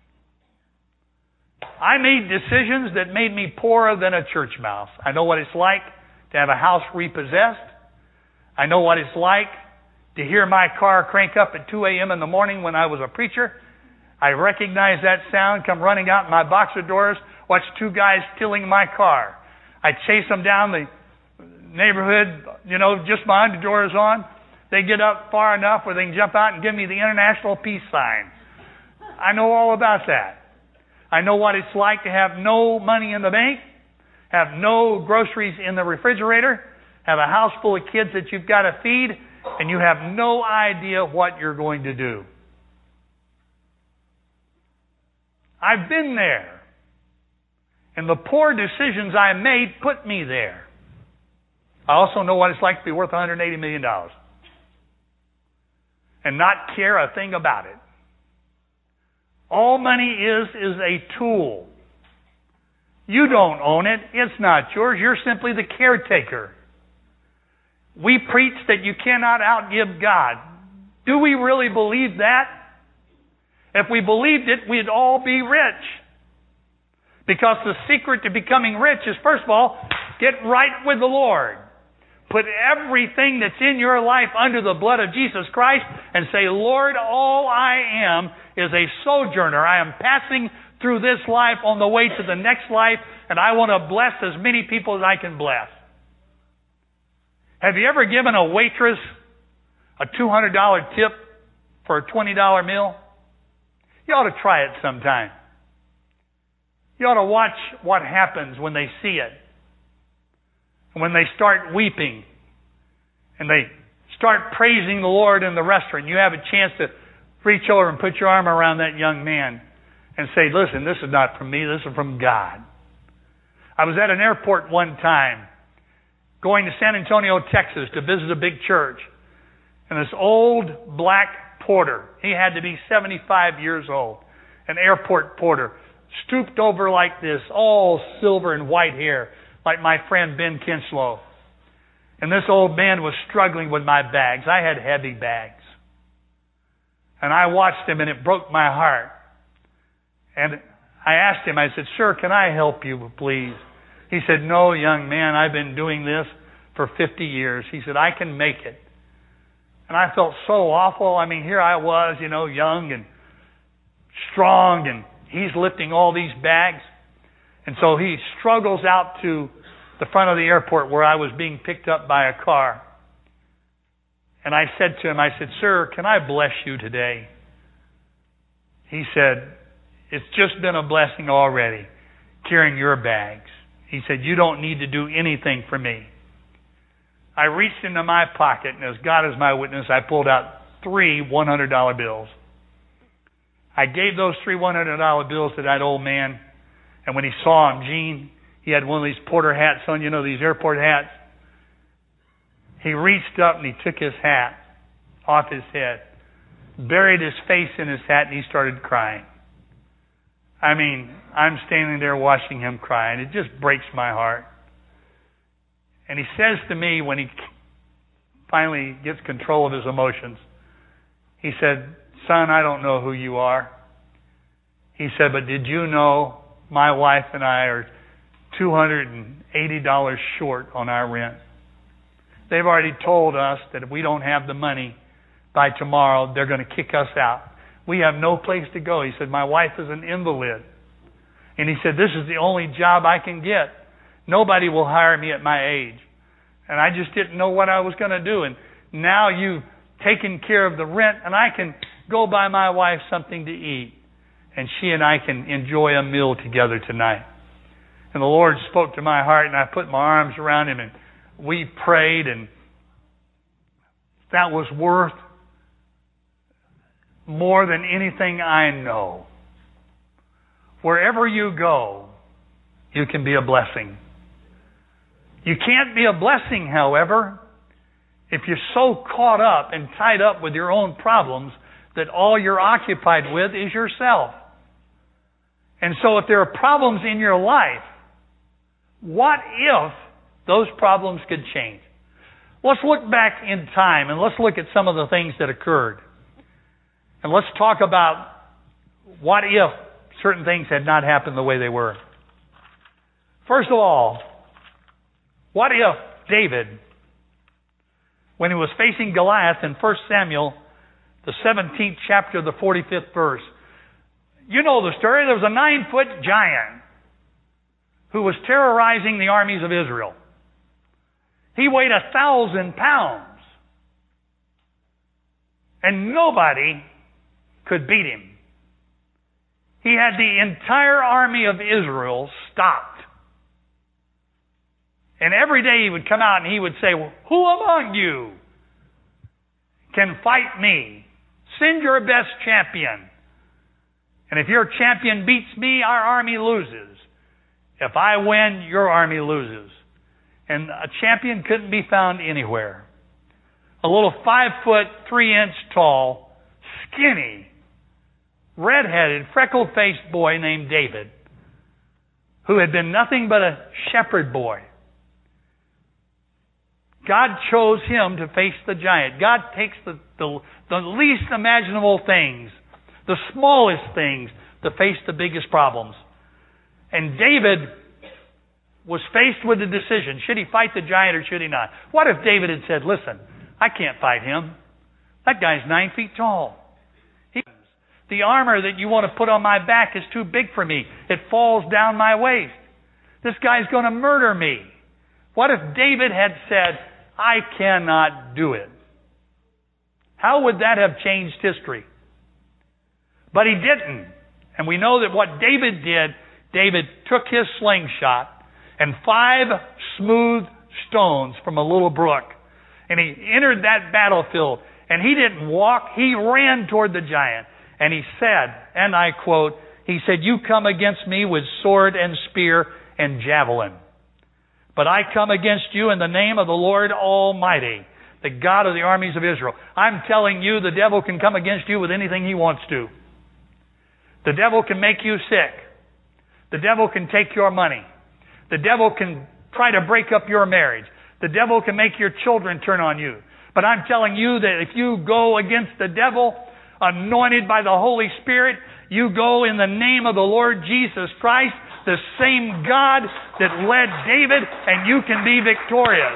I made decisions that made me poorer than a church mouse. I know what it's like to have a house repossessed. I know what it's like to hear my car crank up at two a.m. in the morning when I was a preacher. I recognize that sound, come running out my boxer doors, watch two guys stealing my car. I chase them down the neighborhood, you know, just my underdoor is on. They get up far enough where they can jump out and give me the international peace sign. I know all about that. I know what it's like to have no money in the bank, have no groceries in the refrigerator, have a house full of kids that you've got to feed, and you have no idea what you're going to do. I've been there. And the poor decisions I made put me there. I also know what it's like to be worth one hundred eighty million dollars and not care a thing about it. All money is, is a tool. You don't own it. It's not yours. You're simply the caretaker. We preach that you cannot outgive God. Do we really believe that? If we believed it, we'd all be rich. Because the secret to becoming rich is, first of all, get right with the Lord. Put everything that's in your life under the blood of Jesus Christ and say, "Lord, all I am is a sojourner. I am passing through this life on the way to the next life, and I want to bless as many people as I can bless." Have you ever given a waitress a two hundred dollars tip for a twenty dollars meal? You ought to try it sometime. You ought to watch what happens when they see it. When they start weeping and they start praising the Lord in the restaurant, you have a chance to reach over and put your arm around that young man and say, "Listen, this is not from me, this is from God." I was at an airport one time going to San Antonio, Texas to visit a big church. And this old black porter, he had to be seventy-five years old, an airport porter, stooped over like this, all silver and white hair, like my friend Ben Kinslow. And this old man was struggling with my bags. I had heavy bags. And I watched him, and it broke my heart. And I asked him, I said, "Sir, can I help you, please?" He said, "No, young man, I've been doing this for fifty years. He said, "I can make it." And I felt so awful. I mean, here I was, you know, young and strong, and he's lifting all these bags. And so he struggles out to the front of the airport where I was being picked up by a car. And I said to him, I said, "Sir, can I bless you today?" He said, "It's just been a blessing already, carrying your bags." He said, "You don't need to do anything for me." I reached into my pocket, and as God is my witness, I pulled out three one hundred dollar bills. I gave those three one hundred dollar bills to that old man, and when he saw him, Gene, he had one of these porter hats on, you know, these airport hats. He reached up and he took his hat off his head, buried his face in his hat, and he started crying. I mean, I'm standing there watching him cry, and it just breaks my heart. And he says to me when he finally gets control of his emotions, he said, "Son, I don't know who you are." He said, "But did you know my wife and I are two hundred eighty dollars short on our rent? They've already told us that if we don't have the money by tomorrow, they're going to kick us out. We have no place to go." He said, "My wife is an invalid." And he said, "This is the only job I can get. Nobody will hire me at my age. And I just didn't know what I was going to do. And now you've taken care of the rent, and I can go buy my wife something to eat. And she and I can enjoy a meal together tonight." And the Lord spoke to my heart, and I put my arms around him, and we prayed, and that was worth more than anything I know. Wherever you go, you can be a blessing. You can't be a blessing, however, if you're so caught up and tied up with your own problems that all you're occupied with is yourself. And so if there are problems in your life, what if those problems could change? Let's look back in time and let's look at some of the things that occurred. And let's talk about what if certain things had not happened the way they were. First of all, what if David, when he was facing Goliath in First Samuel, the seventeenth chapter, the forty-fifth verse, you know the story. There was a nine-foot giant who was terrorizing the armies of Israel. He weighed a thousand pounds. And nobody could beat him. He had the entire army of Israel stopped. And every day he would come out and he would say, well, who among you can fight me? Send your best champion. And if your champion beats me, our army loses. If I win, your army loses. And a champion couldn't be found anywhere. A little five foot, three inch tall, skinny, red-headed, freckled-faced boy named David, who had been nothing but a shepherd boy. God chose him to face the giant. God takes the, the, the least imaginable things, the smallest things, to face the biggest problems. And David was faced with a decision. Should he fight the giant or should he not? What if David had said, listen, I can't fight him. That guy's nine feet tall. He, the armor that you want to put on my back is too big for me. It falls down my waist. This guy's going to murder me. What if David had said, I cannot do it? How would that have changed history? But he didn't. And we know that what David did, David took his slingshot and five smooth stones from a little brook, and he entered that battlefield, and he didn't walk, he ran toward the giant. And he said, and I quote, he said, you come against me with sword and spear and javelin, but I come against you in the name of the Lord Almighty, the God of the armies of Israel. I'm telling you, the devil can come against you with anything he wants to. The devil can make you sick. The devil can take your money. The devil can try to break up your marriage. The devil can make your children turn on you. But I'm telling you that if you go against the devil, anointed by the Holy Spirit, you go in the name of the Lord Jesus Christ, the same God that led David, and you can be victorious.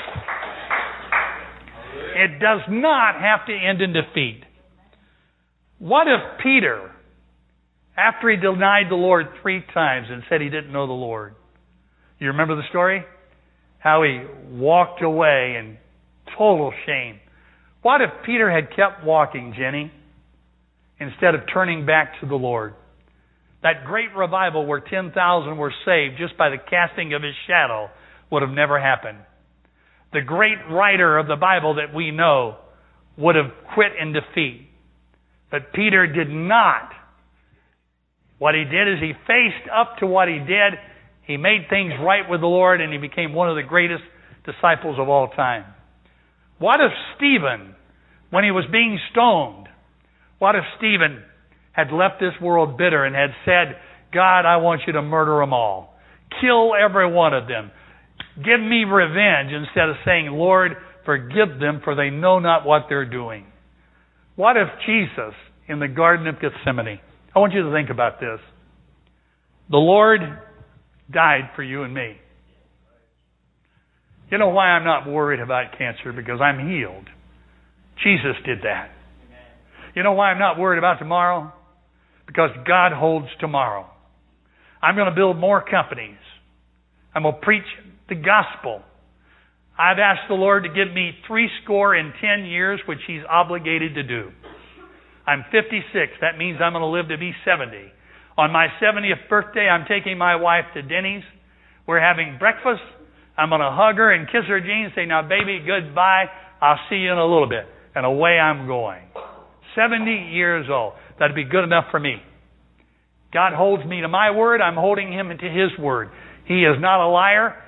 It does not have to end in defeat. What if Peter, after he denied the Lord three times and said he didn't know the Lord? You remember the story? How he walked away in total shame. What if Peter had kept walking, Jenny, instead of turning back to the Lord? That great revival where ten thousand were saved just by the casting of his shadow would have never happened. The great writer of the Bible that we know would have quit in defeat. But Peter did not. What he did is he faced up to what he did. He made things right with the Lord, and he became one of the greatest disciples of all time. What if Stephen, when he was being stoned, what if Stephen had left this world bitter and had said, God, I want you to murder them all. Kill every one of them. Give me revenge, instead of saying, Lord, forgive them, for they know not what they're doing. What if Jesus, in the Garden of Gethsemane, I want you to think about this. The Lord died for you and me. You know why I'm not worried about cancer? Because I'm healed. Jesus did that. You know why I'm not worried about tomorrow? Because God holds tomorrow. I'm going to build more companies. I'm going to preach the gospel. I've asked the Lord to give me three score in ten years, which He's obligated to do. I'm fifty-six. That means I'm going to live to be seventy. On my seventieth birthday, I'm taking my wife to Denny's. We're having breakfast. I'm going to hug her and kiss her jeans and say, now, baby, goodbye. I'll see you in a little bit. And away I'm going. seventy years old. That'd be good enough for me. God holds me to my word. I'm holding Him to His word. He is not a liar,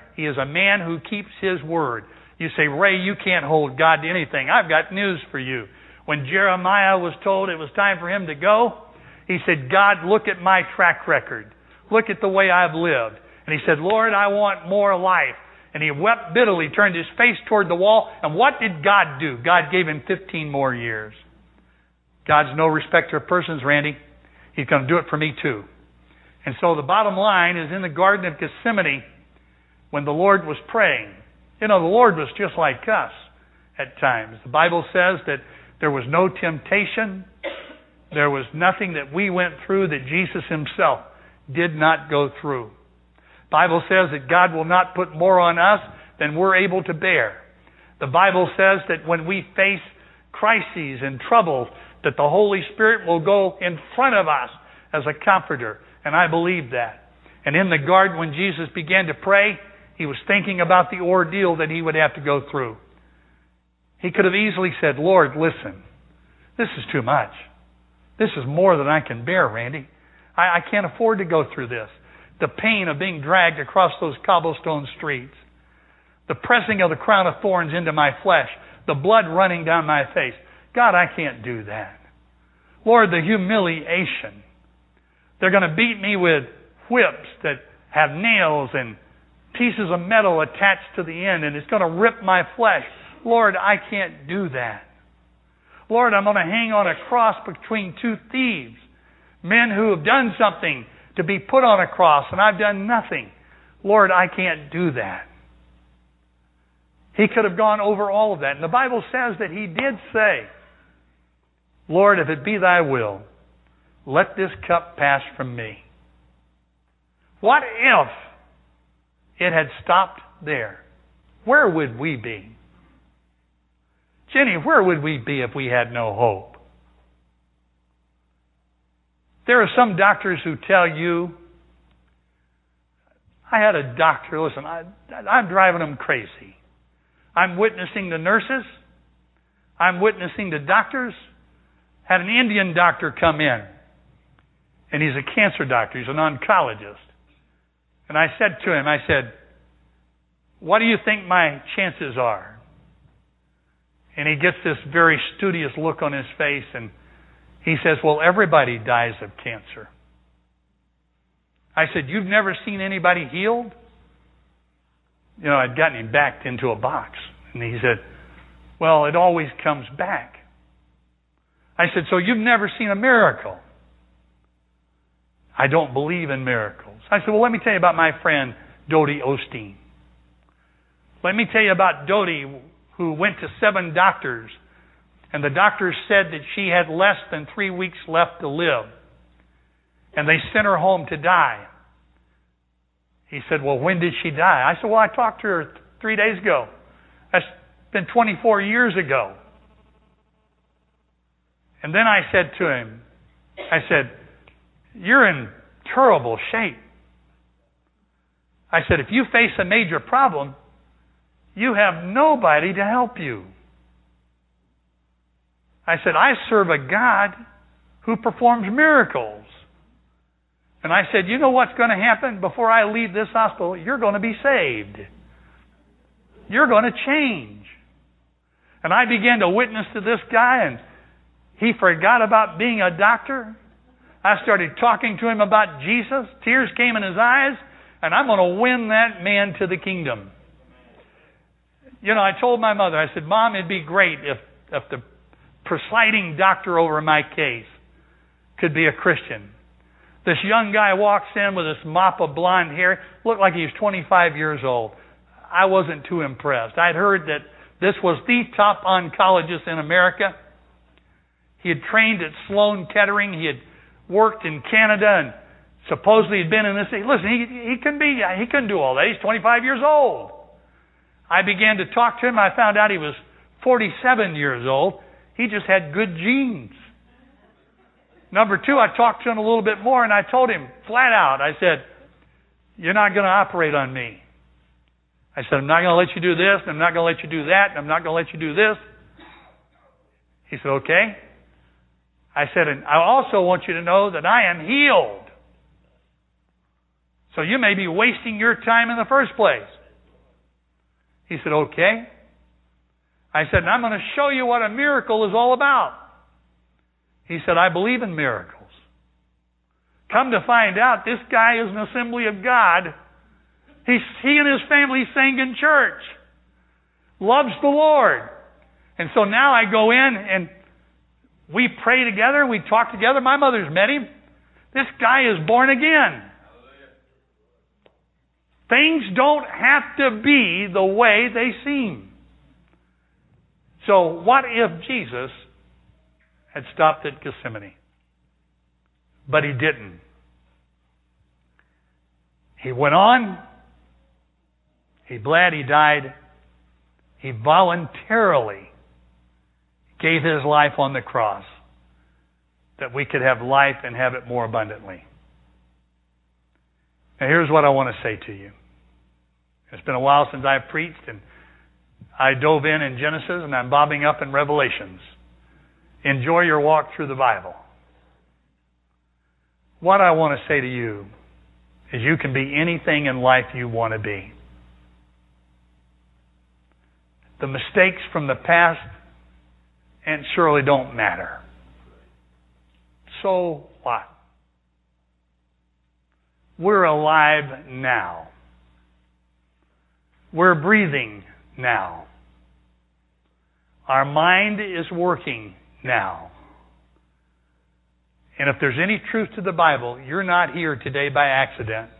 He is a man who keeps His word. You say, Ray, you can't hold God to anything. I've got news for you. When Jeremiah was told it was time for him to go, he said, God, look at my track record. Look at the way I've lived. And he said, Lord, I want more life. And he wept bitterly, turned his face toward the wall. And what did God do? God gave him fifteen more years. God's no respecter of persons, Randy. He's going to do it for me too. And so the bottom line is in the Garden of Gethsemane, when the Lord was praying. You know, the Lord was just like us at times. The Bible says that there was no temptation. There was nothing that we went through that Jesus Himself did not go through. The Bible says that God will not put more on us than we're able to bear. The Bible says that when we face crises and troubles, that the Holy Spirit will go in front of us as a comforter. And I believe that. And in the garden, when Jesus began to pray, He was thinking about the ordeal that He would have to go through. He could have easily said, Lord, listen, this is too much. This is more than I can bear, Randy. I, I can't afford to go through this. The pain of being dragged across those cobblestone streets. The pressing of the crown of thorns into my flesh. The blood running down my face. God, I can't do that. Lord, the humiliation. They're going to beat me with whips that have nails and pieces of metal attached to the end, and it's going to rip my flesh. Lord, I can't do that. Lord, I'm going to hang on a cross between two thieves, men who have done something to be put on a cross, and I've done nothing. Lord, I can't do that. He could have gone over all of that. And the Bible says that He did say, Lord, if it be Thy will, let this cup pass from me. What if it had stopped there? Where would we be? Jenny, where would we be if we had no hope? There are some doctors who tell you, I had a doctor, listen, I, I'm driving them crazy. I'm witnessing the nurses. I'm witnessing the doctors. Had an Indian doctor come in. And he's a cancer doctor. He's an oncologist. And I said to him, I said, what do you think my chances are? And he gets this very studious look on his face, and he says, well, everybody dies of cancer. I said, you've never seen anybody healed? You know, I'd gotten him backed into a box. And he said, well, it always comes back. I said, so you've never seen a miracle? I don't believe in miracles. I said, well, let me tell you about my friend, Dodie Osteen. Let me tell you about Dodie, who went to seven doctors, and the doctors said that she had less than three weeks left to live. And they sent her home to die. He said, well, when did she die? I said, well, I talked to her three days ago. That's been twenty-four years ago. And then I said to him, I said, you're in terrible shape. I said, if you face a major problem, you have nobody to help you. I said, I serve a God who performs miracles. And I said, you know what's going to happen before I leave this hospital? You're going to be saved. You're going to change. And I began to witness to this guy, and he forgot about being a doctor. I started talking to him about Jesus. Tears came in his eyes, and I'm going to win that man to the kingdom. You know, I told my mother, I said, Mom, it'd be great if, if the presiding doctor over my case could be a Christian. This young guy walks in with this mop of blonde hair, looked like he was twenty-five years old. I wasn't too impressed. I'd heard that this was the top oncologist in America. He had trained at Sloan Kettering. He had worked in Canada, and supposedly had been in this. Listen, he, he couldn't be, he couldn't do all that. He's twenty-five years old. I began to talk to him. I found out he was forty-seven years old. He just had good genes. Number two, I talked to him a little bit more, and I told him flat out, I said, you're not going to operate on me. I said, I'm not going to let you do this, and I'm not going to let you do that, and I'm not going to let you do this. He said, okay. I said, and I also want you to know that I am healed. So you may be wasting your time in the first place. He said, okay. I said, and I'm going to show you what a miracle is all about. He said, I believe in miracles. Come to find out, this guy is an Assembly of God. He's, he and his family sing in church. Loves the Lord. And so now I go in and we pray together. We talk together. My mother's met him. This guy is born again. Things don't have to be the way they seem. So what if Jesus had stopped at Gethsemane? But he didn't. He went on. He bled. He died. He voluntarily gave his life on the cross that we could have life and have it more abundantly. Now here's what I want to say to you. It's been a while since I've preached, and I dove in in Genesis, and I'm bobbing up in Revelations. Enjoy your walk through the Bible. What I want to say to you is you can be anything in life you want to be. The mistakes from the past and surely don't matter. So what? We're alive now. We're breathing now. Our mind is working now. And if there's any truth to the Bible, you're not here today by accident.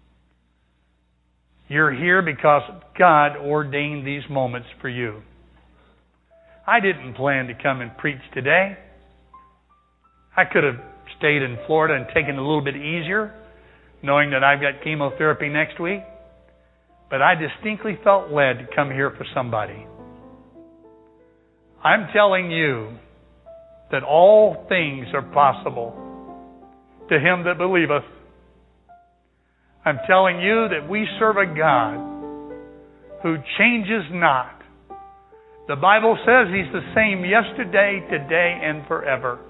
You're here because God ordained these moments for you. I didn't plan to come and preach today. I could have stayed in Florida and taken it a little bit easier, knowing that I've got chemotherapy next week. But I distinctly felt led to come here for somebody. I'm telling you that all things are possible to him that believeth. I'm telling you that we serve a God who changes not. The Bible says he's the same yesterday, today, and forever.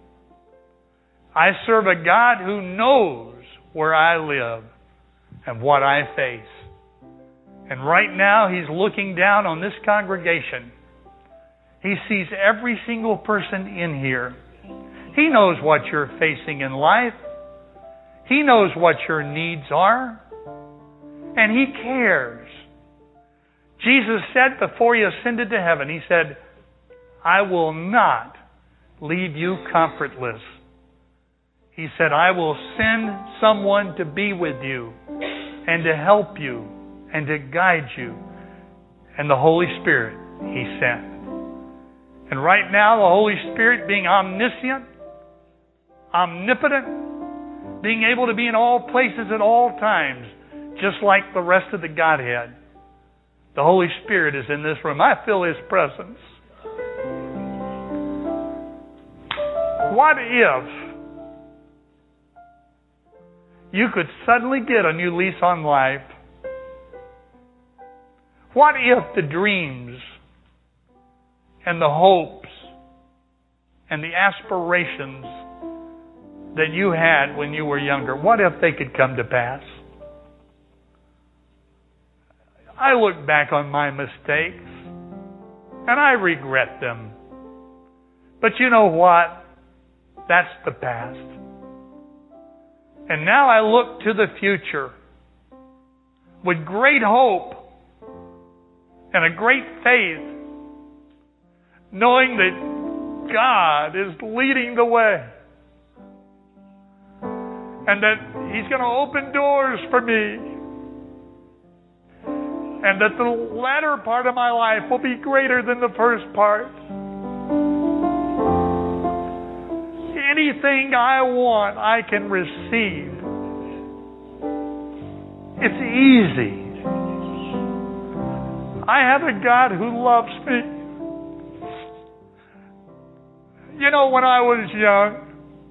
I serve a God who knows where I live and what I face. And right now he's looking down on this congregation. He sees every single person in here. He knows what you're facing in life. He knows what your needs are. And he cares. Jesus said before he ascended to heaven, he said, I will not leave you comfortless. He said, I will send someone to be with you and to help you and to guide you. And the Holy Spirit he sent. And right now, the Holy Spirit being omniscient, omnipotent, being able to be in all places at all times, just like the rest of the Godhead. The Holy Spirit is in this room. I feel his presence. What if you could suddenly get a new lease on life? What if the dreams and the hopes and the aspirations that you had when you were younger, what if they could come to pass? I look back on my mistakes and I regret them. But you know what? That's the past. And now I look to the future with great hope and a great faith, knowing that God is leading the way and that he's going to open doors for me and that the latter part of my life will be greater than the first part. Anything I want, I can receive. It's easy. I have a God who loves me. You know, when I was young,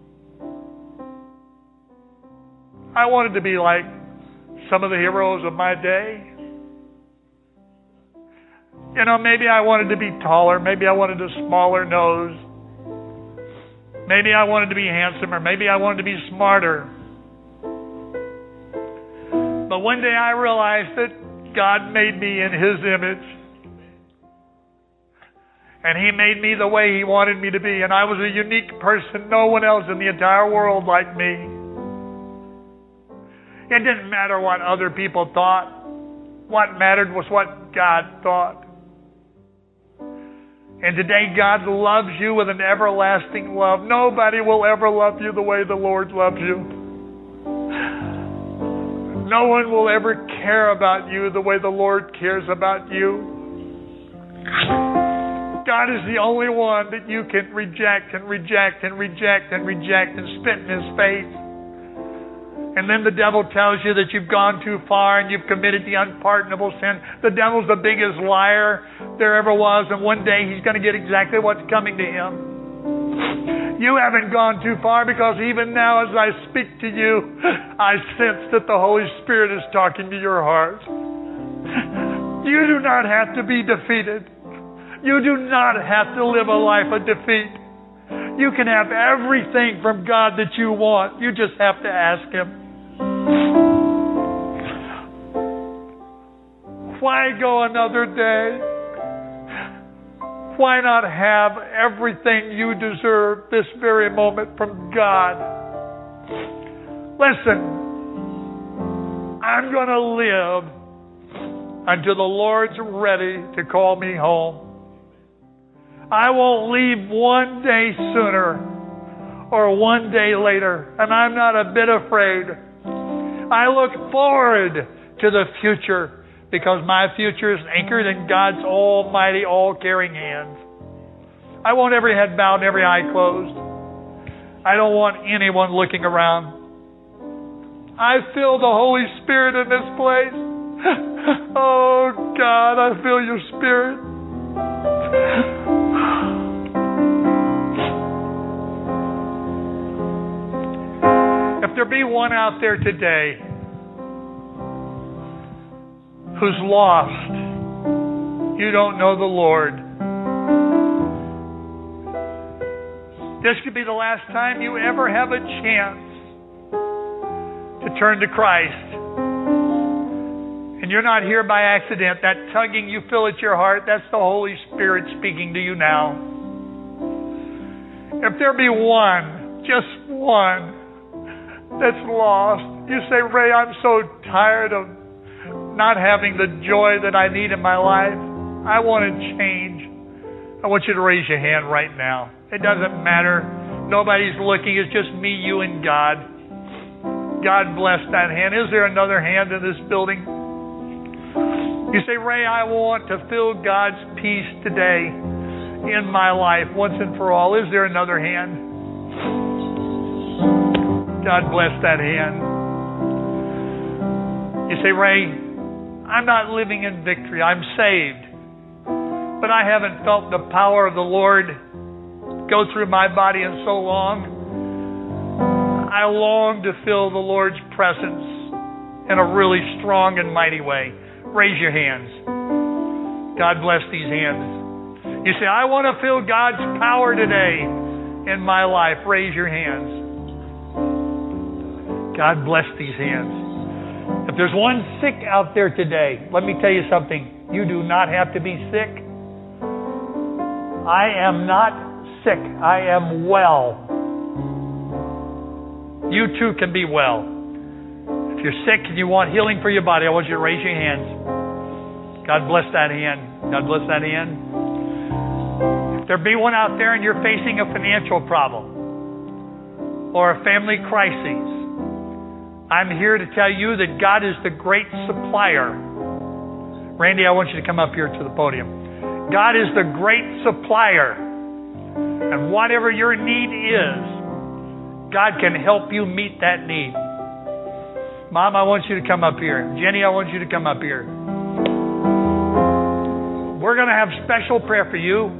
I wanted to be like some of the heroes of my day. You know, maybe I wanted to be taller. Maybe I wanted a smaller nose. Maybe I wanted to be handsomer. Maybe I wanted to be smarter. But one day I realized that God made me in His image. And He made me the way He wanted me to be. And I was a unique person. No one else in the entire world like me. It didn't matter what other people thought. What mattered was what God thought. And today God loves you with an everlasting love. Nobody will ever love you the way the Lord loves you. No one will ever care about you the way the Lord cares about you. God is the only one that you can reject and reject and reject and reject and spit in His face. And then the devil tells you that you've gone too far and you've committed the unpardonable sin. The devil's the biggest liar there ever was, and one day he's going to get exactly what's coming to him. You haven't gone too far, because even now as I speak to you, I sense that the Holy Spirit is talking to your heart. You do not have to be defeated. You do not have to live a life of defeat. You can have everything from God that you want. You just have to ask Him. Why go another day? Why not have everything you deserve this very moment from God? Listen, I'm going to live until the Lord's ready to call me home. I won't leave one day sooner or one day later, and I'm not a bit afraid. I look forward to the future, because my future is anchored in God's almighty, all-caring hands. I want every head bowed and every eye closed. I don't want anyone looking around. I feel the Holy Spirit in this place. Oh, God, I feel your Spirit. If there be one out there today who's lost, you don't know the Lord, this could be the last time you ever have a chance to turn to Christ. And you're not here by accident. That tugging you feel at your heart, that's the Holy Spirit speaking to you now. If there be one, just one, that's lost, you say, Ray, I'm so tired of not having the joy that I need in my life. I want to change. I want you to raise your hand right now. It doesn't matter. Nobody's looking. It's just me, you, and God. God bless that hand. Is there another hand in this building? You say, Ray, I want to feel God's peace today in my life once and for all. Is there another hand? God bless that hand. You say, Ray, I'm not living in victory. I'm saved. But I haven't felt the power of the Lord go through my body in so long. I long to feel the Lord's presence in a really strong and mighty way. Raise your hands. God bless these hands. You say, I want to feel God's power today in my life. Raise your hands. God bless these hands. If there's one sick out there today, let me tell you something. You do not have to be sick. I am not sick. I am well. You too can be well. If you're sick and you want healing for your body, I want you to raise your hands. God bless that hand. God bless that hand. If there be one out there and you're facing a financial problem or a family crisis, I'm here to tell you that God is the great supplier. Randy, I want you to come up here to the podium. God is the great supplier. And whatever your need is, God can help you meet that need. Mom, I want you to come up here. Jenny, I want you to come up here. We're going to have special prayer for you.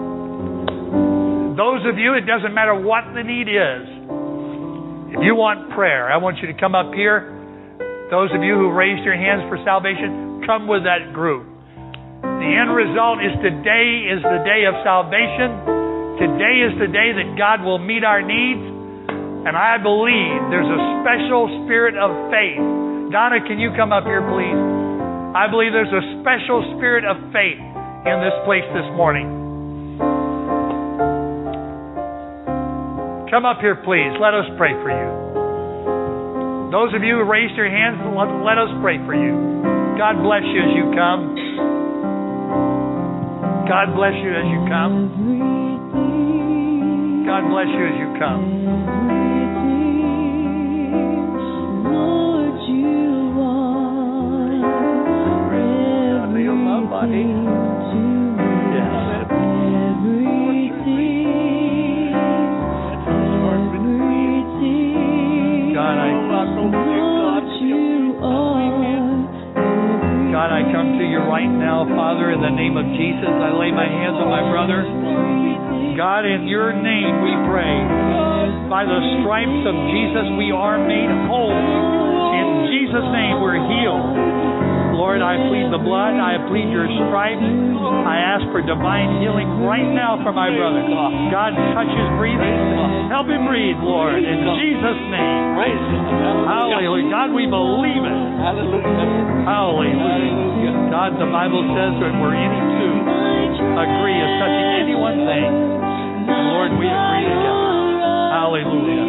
Those of you, it doesn't matter what the need is. If you want prayer, I want you to come up here. Those of you who raised your hands for salvation, come with that group. The end result is today is the day of salvation. Today is the day that God will meet our needs. And I believe there's a special spirit of faith. Donna, can you come up here, please? I believe there's a special spirit of faith in this place this morning. Come up here, please. Let us pray for you. Those of you who raised your hands, let, let us pray for you. God bless you as you come. God bless you as you come. God bless you as you come. Lord, you are everything to me. Yes. Everything. Everything. God, I, Lord, you are. God, I come to you right now, Father, in the name of Jesus. I lay my hands on my brother. God, in your name we pray. By the stripes of Jesus, we are made whole. In Jesus' name, we're healed. Lord, I plead the blood. I plead your stripes. I ask for divine healing right now for my brother. God, touch his breathing. Help him breathe, Lord, in Jesus' name. Hallelujah. God, we believe it. Hallelujah. God, the Bible says that we're any two agree as touching any one thing. Lord, we agree together. Hallelujah.